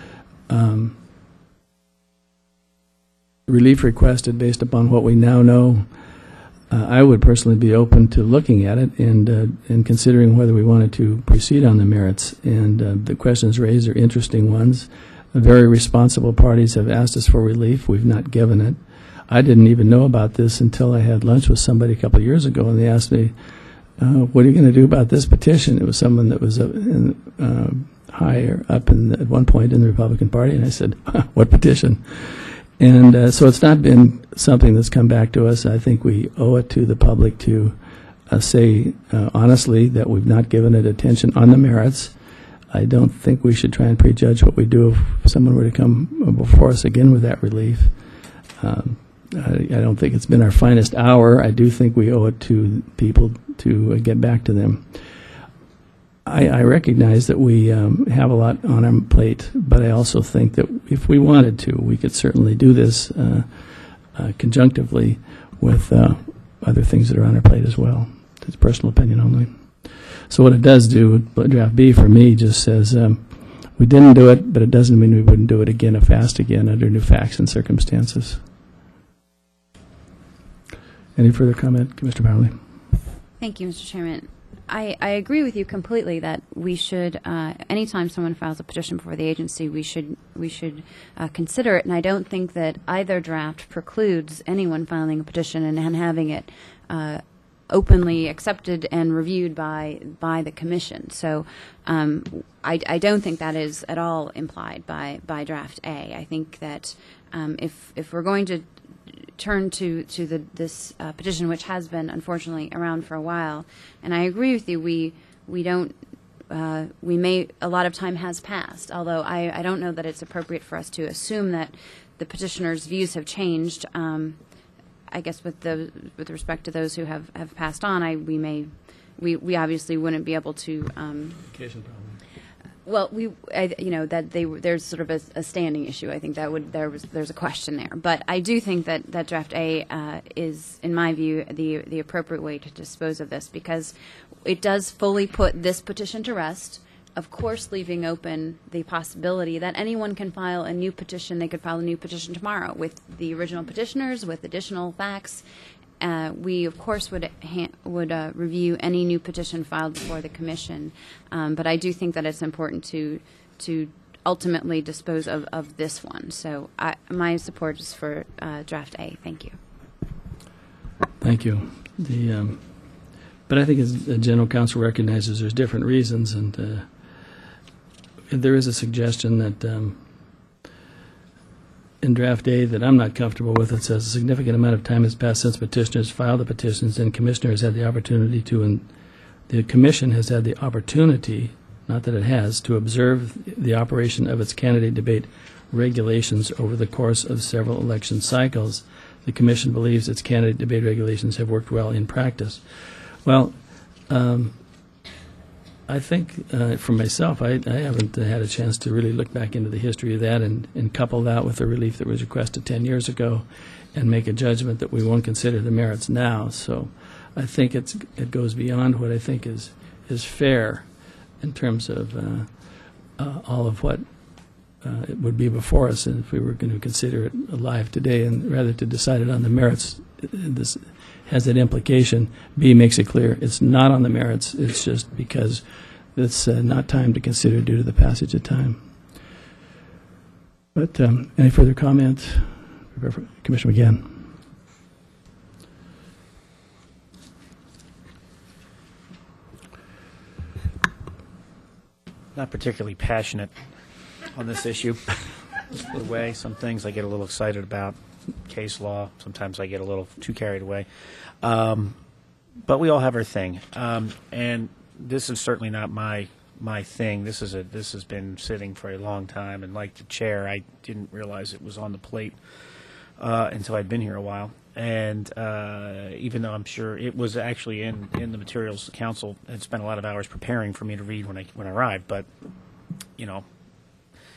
relief requested based upon what we now know, I would personally be open to looking at it and considering whether we wanted to proceed on the merits. And the questions raised are interesting ones. Very responsible parties have asked us for relief. We've not given it. I didn't even know about this until I had lunch with somebody a couple of years ago, and they asked me, what are you going to do about this petition? It was someone that was higher up at one point in the Republican Party, and I said, what petition? And so it's not been something that's come back to us. I think we owe it to the public to say honestly that we've not given it attention on the merits. I don't think we should try and prejudge what we do if someone were to come before us again with that relief. I don't think it's been our finest hour. I do think we owe it to people to get back to them. I recognize that we have a lot on our plate, but I also think that if we wanted to, we could certainly do this conjunctively with other things that are on our plate as well. It's personal opinion only. So what it does do, draft B for me just says we didn't do it, but it doesn't mean we wouldn't do it again if asked again under new facts and circumstances. Any further comment, Commissioner Powley?
Thank you, Mr. Chairman. I agree with you completely that we should, anytime someone files a petition before the agency, we should consider it. And I don't think that either draft precludes anyone filing a petition and having it openly accepted and reviewed by the commission. So I don't think that is at all implied by draft A. I think that if we're going to turn to this petition, which has been unfortunately around for a while, and I agree with you. We may, a lot of time has passed. Although I don't know that it's appropriate for us to assume that the petitioner's views have changed. I guess with respect to those who have passed on, we obviously wouldn't be able to.
Communication problem.
Well, there's sort of a standing issue. I think there's a question there, but I do think that draft A is, in my view, the appropriate way to dispose of this, because it does fully put this petition to rest. Of course, leaving open the possibility that anyone can file a new petition. They could file a new petition tomorrow with the original petitioners with additional facts. We, of course, would review any new petition filed before the commission, but I do think that it's important to ultimately dispose of this one. So my support is for draft A. Thank you.
Thank you. But I think as the General Counsel recognizes there's different reasons, and there is a suggestion that in draft A that I'm not comfortable with. It says a significant amount of time has passed since petitioners filed the petitions, and commissioners had the opportunity to, and the commission has had the opportunity, not that it has, to observe the operation of its candidate debate regulations over the course of several election cycles. The commission believes its candidate debate regulations have worked well in practice. Well, I think for myself, I haven't had a chance to really look back into the history of that and couple that with the relief that was requested 10 years ago and make a judgment that we won't consider the merits now. So I think it goes beyond what I think is fair in terms of all of what it would be before us, and if we were going to consider it alive today, and rather to decide it on the merits. This has that implication. B makes it clear it's not on the merits. It's just because it's not time to consider due to the passage of time. But any further comment? Commissioner McGann.
Not particularly passionate on this issue. The way some things I get a little excited about, case law. Sometimes I get a little too carried away. But we all have our thing. And this is certainly not my thing. This has been sitting for a long time. And like the chair, I didn't realize it was on the plate until I'd been here a while. And even though I'm sure it was actually in the materials, the council had spent a lot of hours preparing for me to read when I arrived. But, you know,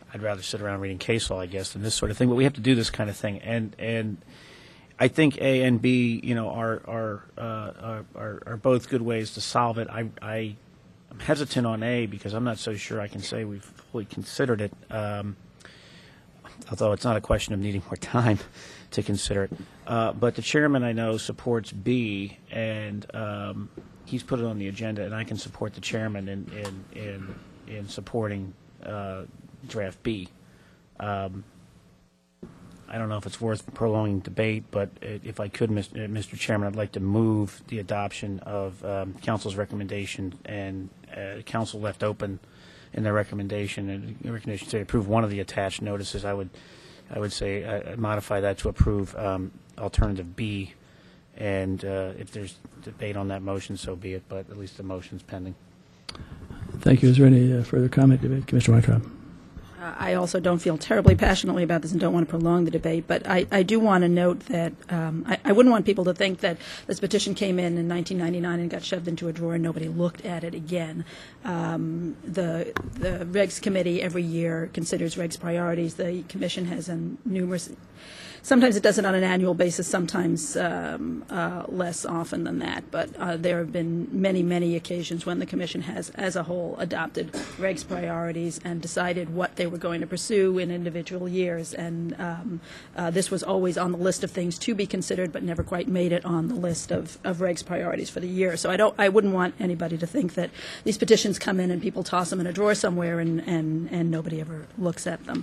I'd rather sit around reading case law, I guess, than this sort of thing. But we have to do this kind of thing, and I think A and B, are both good ways to solve it. I'm hesitant on A because I'm not so sure I can say we've fully considered it. Although it's not a question of needing more time to consider it. But the chairman, I know, supports B, and he's put it on the agenda, and I can support the chairman in supporting draft B. I don't know if it's worth prolonging debate, but if I could, Mr. Chairman, I'd like to move the adoption of council's recommendation, and council left open in their recommendation, and the recommendation to approve one of the attached notices. I would say modify that to approve alternative B, and if there's debate on that motion, so be it, but at least the motion's pending.
Thank you. Is there any further comment, debate? Commissioner Weintraub.
I also don't feel terribly passionately about this and don't want to prolong the debate, but I do want to note that I wouldn't want people to think that this petition came in 1999 and got shoved into a drawer and nobody looked at it again. The Regs Committee every year considers Regs priorities. The Commission has numerous. Sometimes it does it on an annual basis, sometimes less often than that. But there have been many, many occasions when the Commission has, as a whole, adopted regs priorities and decided what they were going to pursue in individual years. And this was always on the list of things to be considered, but never quite made it on the list of regs priorities for the year. So I wouldn't want anybody to think that these petitions come in and people toss them in a drawer somewhere and nobody ever looks at them.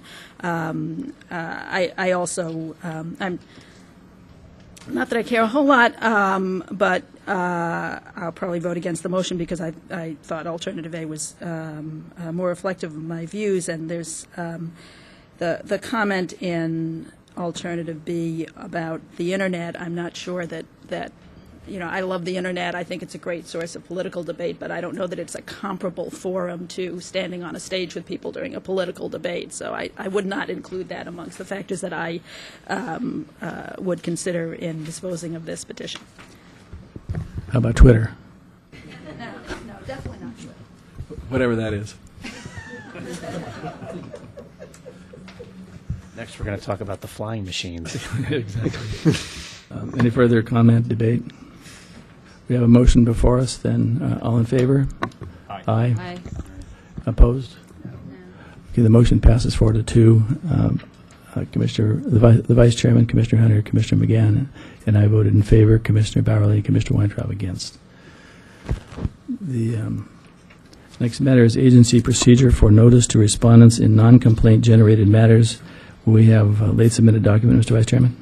I also. I'm not that I care a whole lot, but I'll probably vote against the motion because I thought alternative A was more reflective of my views. And there's the comment in alternative B about the internet. I'm not sure that I love the internet. I think it's a great source of political debate, but I don't know that it's a comparable forum to standing on a stage with people during a political debate. So I would not include that amongst the factors that I would consider in disposing of this petition.
How about Twitter?
No, definitely not Twitter.
Whatever that is.
Next, we're going to talk about the flying machines.
Exactly. Any further comment, debate? We have a motion before us, then all in favor?
Aye.
Aye. Opposed? No. Okay, the motion passes 4-2. Commissioner, the Vice Chairman, Commissioner Hunter, Commissioner McGann, and I voted in favor. Commissioner Bowerly and Commissioner Weintraub against. The next matter is agency procedure for notice to respondents in non-complaint generated matters. We have a late submitted document, Mr. Vice Chairman.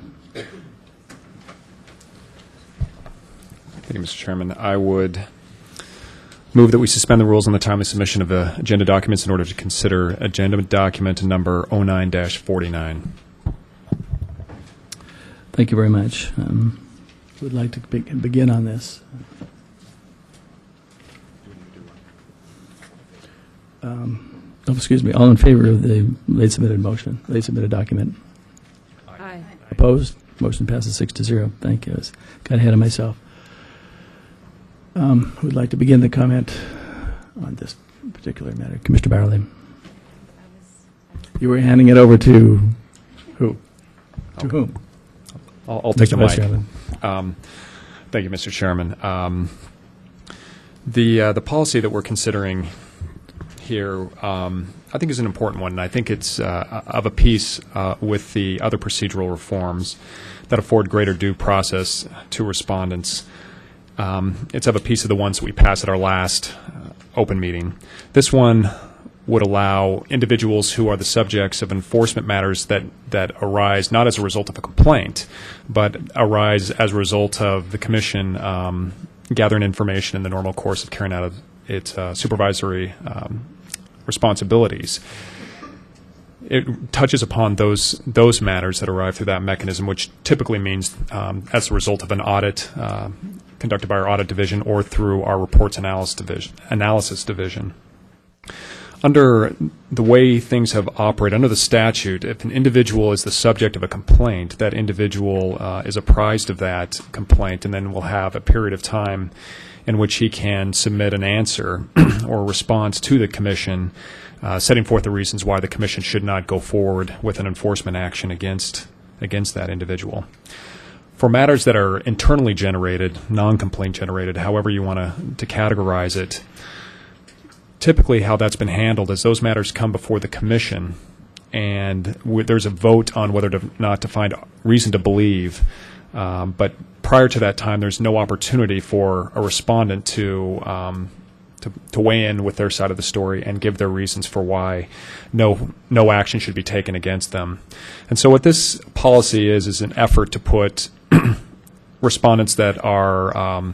Thank you, Mr. Chairman. I would move that we suspend the rules on the timely submission of agenda documents in order to consider agenda document number 09-49.
Thank you very much. Who would like to begin on this? Excuse me. All in favor of the late submitted document?
Aye.
Opposed? Motion passes 6-0. Thank you. I got ahead of myself. Who would like to begin the comment on this particular matter? Commissioner Bowerly. You were handing it over to who? To whom?
I'll take the mic.
Chairman.
Thank you, Mr. Chairman. The policy that we're considering here, I think, is an important one, and I think it's of a piece with the other procedural reforms that afford greater due process to respondents. It's of a piece of the ones that we passed at our last open meeting. This one would allow individuals who are the subjects of enforcement matters that arise not as a result of a complaint, but arise as a result of the Commission gathering information in the normal course of carrying out its supervisory responsibilities. It touches upon those matters that arrive through that mechanism, which typically means as a result of an audit conducted by our audit division or through our reports analysis division. Under the way things have operated, under the statute, if an individual is the subject of a complaint, that individual is apprised of that complaint and then will have a period of time in which he can submit an answer or a response to the Commission setting forth the reasons why the Commission should not go forward with an enforcement action against that individual. For matters that are internally generated, non-complaint generated, however you want to categorize it, typically how that's been handled is those matters come before the Commission, and there's a vote on whether or not to find reason to believe. But prior to that time, there's no opportunity for a respondent to weigh in with their side of the story and give their reasons for why no action should be taken against them. And so what this policy is an effort to put respondents that are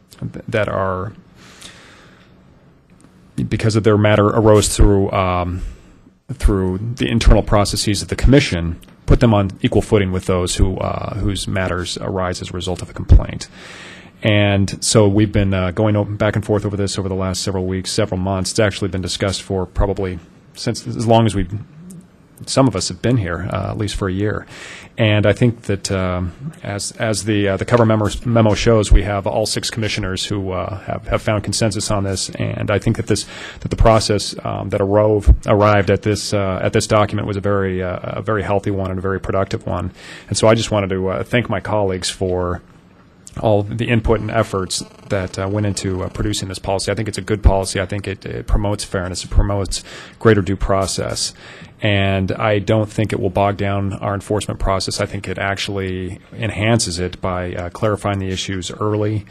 because of their matter arose through the internal processes of the Commission, put them on equal footing with those whose matters arise as a result of a complaint. And so we've been going back and forth over this over the last several weeks, several months. It's actually been discussed for probably since as long as some of us have been here, at least for a year. And I think that as the cover memo shows, we have all 6 commissioners who have found consensus on this. And I think that the process that arrived at this document was a very healthy one and a very productive one. And so I just wanted to thank my colleagues for all the input and efforts that went into producing this policy. I think it's a good policy. I think it promotes fairness. It promotes greater due process. And I don't think it will bog down our enforcement process. I think it actually enhances it by clarifying the issues early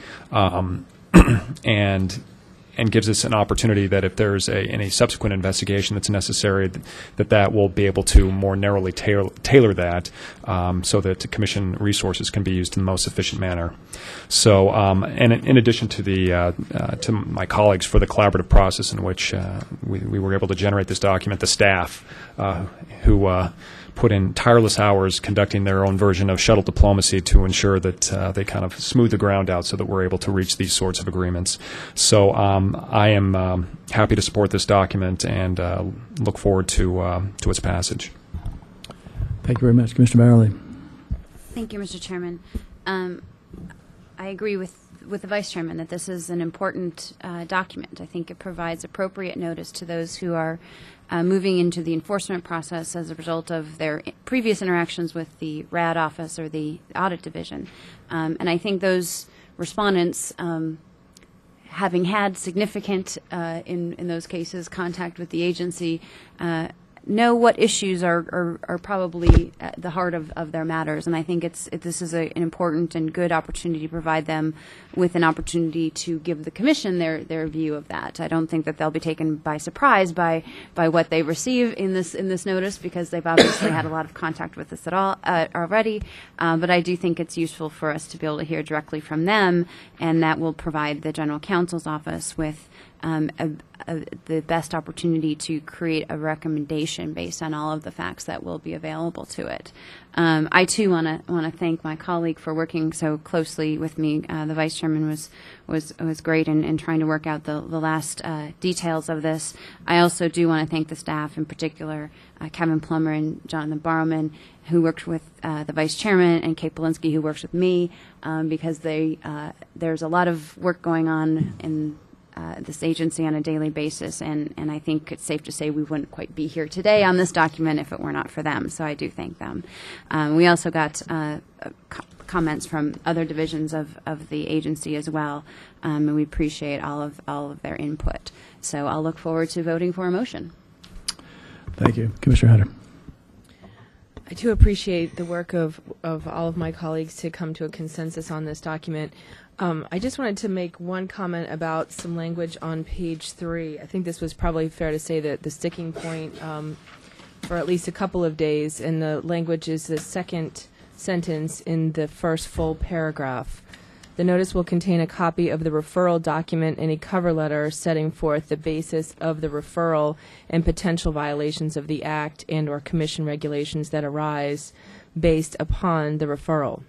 and gives us an opportunity that if there's any subsequent investigation that's necessary, that will be able to more narrowly tailor that so that Commission resources can be used in the most efficient manner. So, and in addition to my colleagues for the collaborative process in which we were able to generate this document, the staff who put in tireless hours conducting their own version of shuttle diplomacy to ensure that they kind of smooth the ground out so that we're able to reach these sorts of agreements. So I am happy to support this document and look forward to its passage.
Thank you very much. Commissioner Barrowley.
Thank you, Mr. Chairman. I agree with the Vice Chairman that this is an important document. I think it provides appropriate notice to those who are moving into the enforcement process as a result of their previous interactions with the RAD office or the audit division. And I think those respondents, having had significant, in those cases, contact with the agency, know what issues are probably at the heart of their matters. And I think this is an important and good opportunity to provide them with an opportunity to give the Commission their view of that. I don't think that they'll be taken by surprise by what they receive in this notice, because they've obviously had a lot of contact with us already. But I do think it's useful for us to be able to hear directly from them, and that will provide the General Counsel's office with the best opportunity to create a recommendation based on all of the facts that will be available to it. I too want to thank my colleague for working so closely with me. The Vice Chairman was great in trying to work out the last details of this. I also do want to thank the staff, in particular Kevin Plummer and Jonathan Barrowman, who worked with the Vice Chairman, and Kate Polinsky, who works with me, because there's a lot of work going on in this agency on a daily basis, and I think it's safe to say we wouldn't quite be here today on this document if it were not for them, so I do thank them. We also got comments from other divisions of the agency as well, and we appreciate all of their input. So I'll look forward to voting for a motion.
Thank you. Commissioner Hatter.
I do appreciate the work of all of my colleagues to come to a consensus on this document. I just wanted to make one comment about some language on page 3. I think this was probably fair to say that the sticking point for at least a couple of days, and the language is the second sentence in the first full paragraph. The notice will contain a copy of the referral document and a cover letter setting forth the basis of the referral and potential violations of the Act and/or Commission regulations that arise based upon the referral.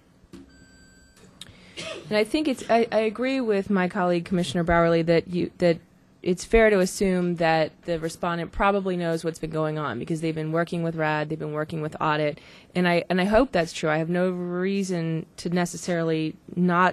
And I think I agree with my colleague Commissioner Bowerly that it's fair to assume that the respondent probably knows what's been going on, because they've been working with RAD, they've been working with audit, and I hope that's true. I have no reason to necessarily not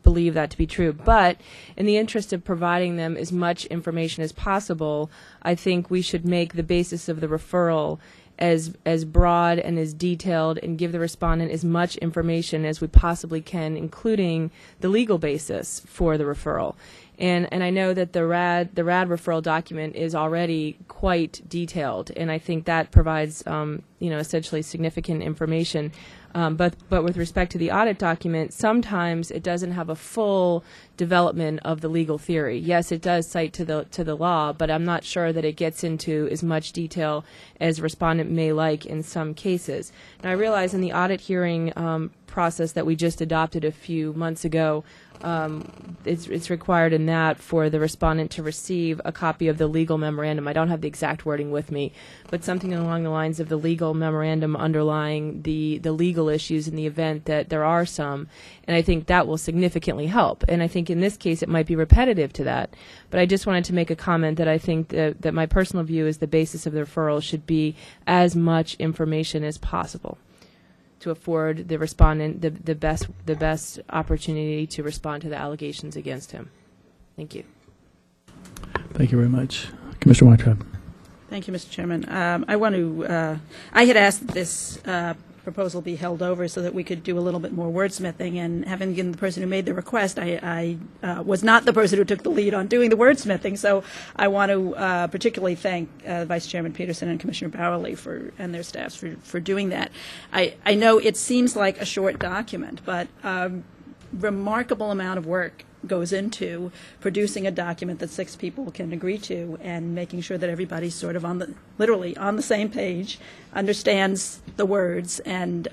believe that to be true. But in the interest of providing them as much information as possible, I think we should make the basis of the referral as broad and as detailed, and give the respondent as much information as we possibly can, including the legal basis for the referral. And I know that the RAD referral document is already quite detailed, and I think that provides essentially significant information. But with respect to the audit document, sometimes it doesn't have a full development of the legal theory. Yes, it does cite to the law, but I'm not sure that it gets into as much detail as respondent may like in some cases. Now, I realize in the audit hearing process that we just adopted a few months ago, it's required in that for the respondent to receive a copy of the legal memorandum. I don't have the exact wording with me, but something along the lines of the legal memorandum underlying the legal issues in the event that there are some, and I think that will significantly help. And I think in this case it might be repetitive to that, but I just wanted to make a comment that I think that my personal view is the basis of the referral should be as much information as possible to afford the respondent the best opportunity to respond to the allegations against him. Thank you.
Thank you very much. Commissioner Weintraub.
Thank you, Mr. Chairman. I had asked that this proposal be held over so that we could do a little bit more wordsmithing, and having been the person who made the request, I was not the person who took the lead on doing the wordsmithing, so I want to particularly thank Vice Chairman Peterson and Commissioner Bowerly and their staffs for doing that. I know it seems like a short document, but remarkable amount of work goes into producing a document that 6 people can agree to, and making sure that everybody's sort of literally on the same page, understands the words, and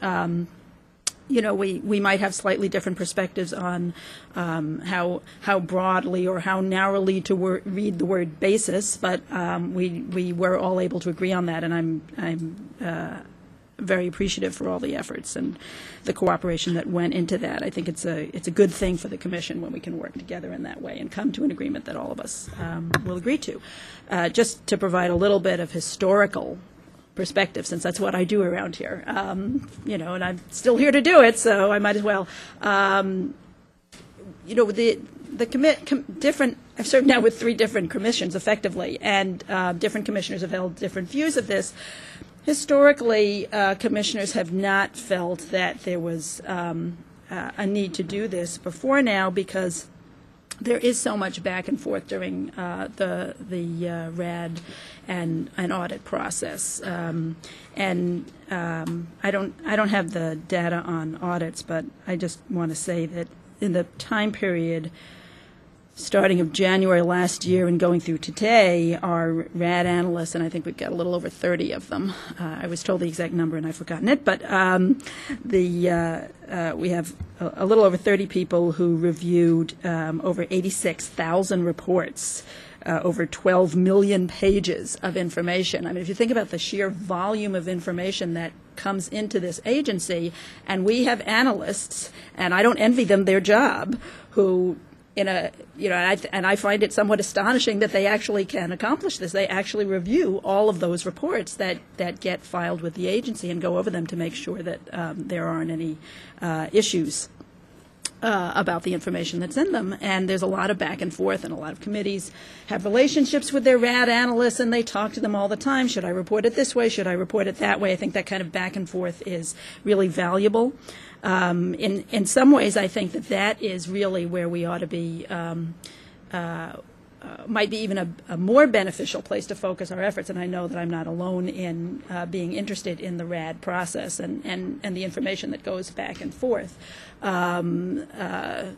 we might have slightly different perspectives on how broadly or how narrowly to read the word basis, but we were all able to agree on that, and I'm very appreciative for all the efforts and the cooperation that went into that. I think it's a good thing for the Commission when we can work together in that way and come to an agreement that all of us will agree to. Just to provide a little bit of historical perspective, since that's what I do around here, and I'm still here to do it, so I might as well. I've served now with 3 different commissions, effectively, and different commissioners have held different views of this. Historically, commissioners have not felt that there was a need to do this before now, because there is so much back and forth during the RAD and audit process. I don't have the data on audits, but I just want to say that in the time period starting of January last year and going through today, our RAD analysts, and I think we've got a little over 30 of them. I was told the exact number and I've forgotten it, but we have a little over 30 people who reviewed over 86,000 reports, over 12 million pages of information. I mean, if you think about the sheer volume of information that comes into this agency, and we have analysts, and I don't envy them their job, who and I find it somewhat astonishing that they actually can accomplish this. They actually review all of those reports that get filed with the agency and go over them to make sure that there aren't any issues about the information that's in them. And there's a lot of back and forth, and a lot of committees have relationships with their RAD analysts, and they talk to them all the time. Should I report it this way? Should I report it that way? I think that kind of back and forth is really valuable. In some ways, I think that is really where we ought to be, might be even a more beneficial place to focus our efforts. And I know that I'm not alone in being interested in the RAD process and the information that goes back and forth. I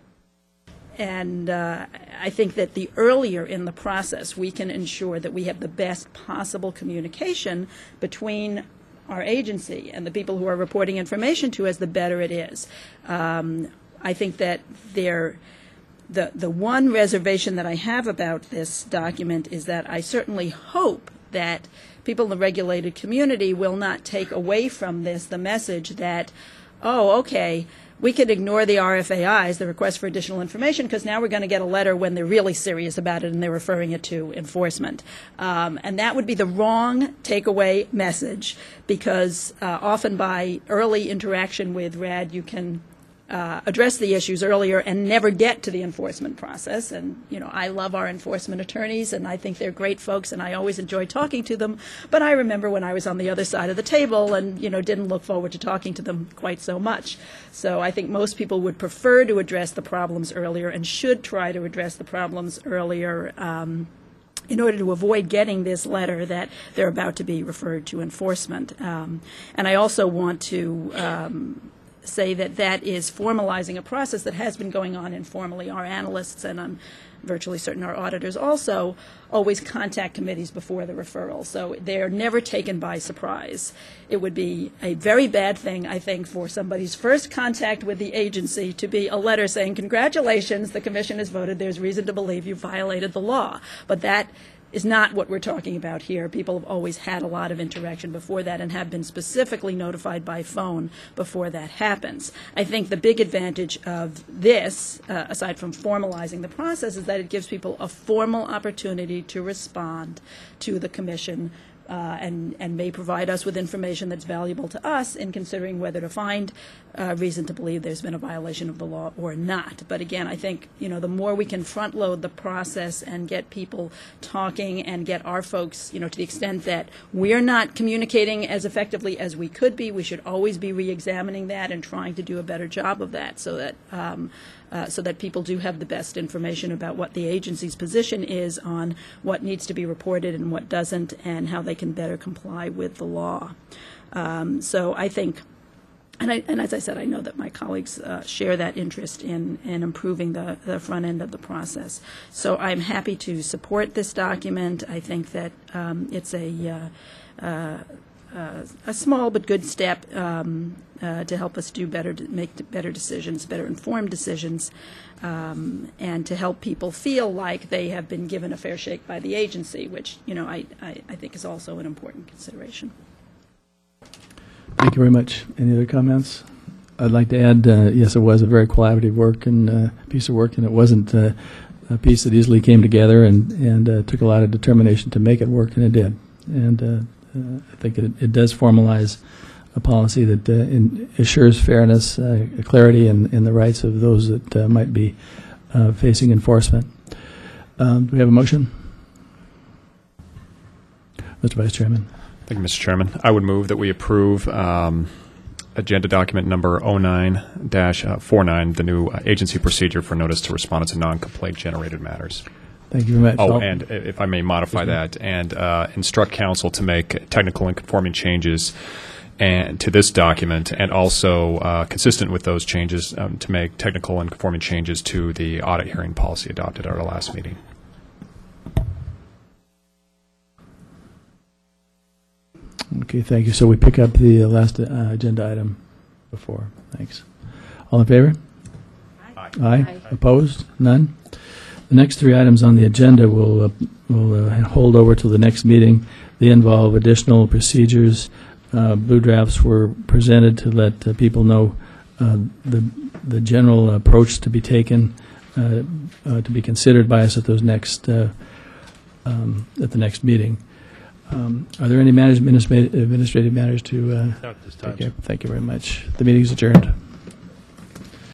think that the earlier in the process we can ensure that we have the best possible communication between our agency and the people who are reporting information to us, the better it is. I think that the one reservation that I have about this document is that I certainly hope that people in the regulated community will not take away from this the message that, oh, okay, we could ignore the RFAIs, the request for additional information, because now we're going to get a letter when they're really serious about it and they're referring it to enforcement. And that would be the wrong takeaway message, because often by early interaction with RAD, you can address the issues earlier and never get to the enforcement process. And, I love our enforcement attorneys, and I think they're great folks, and I always enjoy talking to them. But I remember when I was on the other side of the table and, didn't look forward to talking to them quite so much. So I think most people would prefer to address the problems earlier and should try to address the problems earlier in order to avoid getting this letter that they're about to be referred to enforcement. And I also want to say that is formalizing a process that has been going on informally. Our analysts, and I'm virtually certain our auditors also, always contact committees before the referral. So they're never taken by surprise. It would be a very bad thing, I think, for somebody's first contact with the agency to be a letter saying, congratulations, the commission has voted, there's reason to believe you violated the law. But that is not what we're talking about here. People have always had a lot of interaction before that and have been specifically notified by phone before that happens. I think the big advantage of this, aside from formalizing the process, is that it gives people a formal opportunity to respond to the commission and may provide us with information that's valuable to us in considering whether to find reason to believe there's been a violation of the law or not. But again, I think, the more we can front load the process and get people talking and get our folks, to the extent that we're not communicating as effectively as we could be, we should always be re-examining that and trying to do a better job of that so that people do have the best information about what the agency's position is on what needs to be reported and what doesn't, and how they can better comply with the law. So I think, and as I said, I know that my colleagues share that interest in improving the front end of the process. So I'm happy to support this document. I think that it's a small but good step to help us do better, to make better decisions, better informed decisions, and to help people feel like they have been given a fair shake by the agency, which I think is also an important consideration.
Thank you very much. Any other comments? I'd like to add, yes, it was a very collaborative work and piece of work, and it wasn't a piece that easily came together and took a lot of determination to make it work, and it did. And I think it does formalize a policy that assures fairness, clarity, in the rights of those that might be facing enforcement. Do we have a motion? Mr. Vice Chairman.
Thank you, Mr. Chairman. I would move that we approve agenda document number 09-49, the new agency procedure for notice to respondents in non-complaint generated matters.
Thank you very much.
Oh, and if I may modify that, and instruct council to make technical and conforming changes and to this document, and also consistent with those changes, to make technical and conforming changes to the audit hearing policy adopted at our last meeting.
Okay, thank you. So we pick up the last agenda item before. Thanks. All in favor?
Aye.
Aye. Opposed? None? The next three items on the agenda will hold over to the next meeting. They involve additional procedures. Blue drafts were presented to let people know the general approach to be taken, to be considered by us at those next at the next meeting. Are there any administrative matters to? Not at this time. Thank you very much. The meeting is adjourned.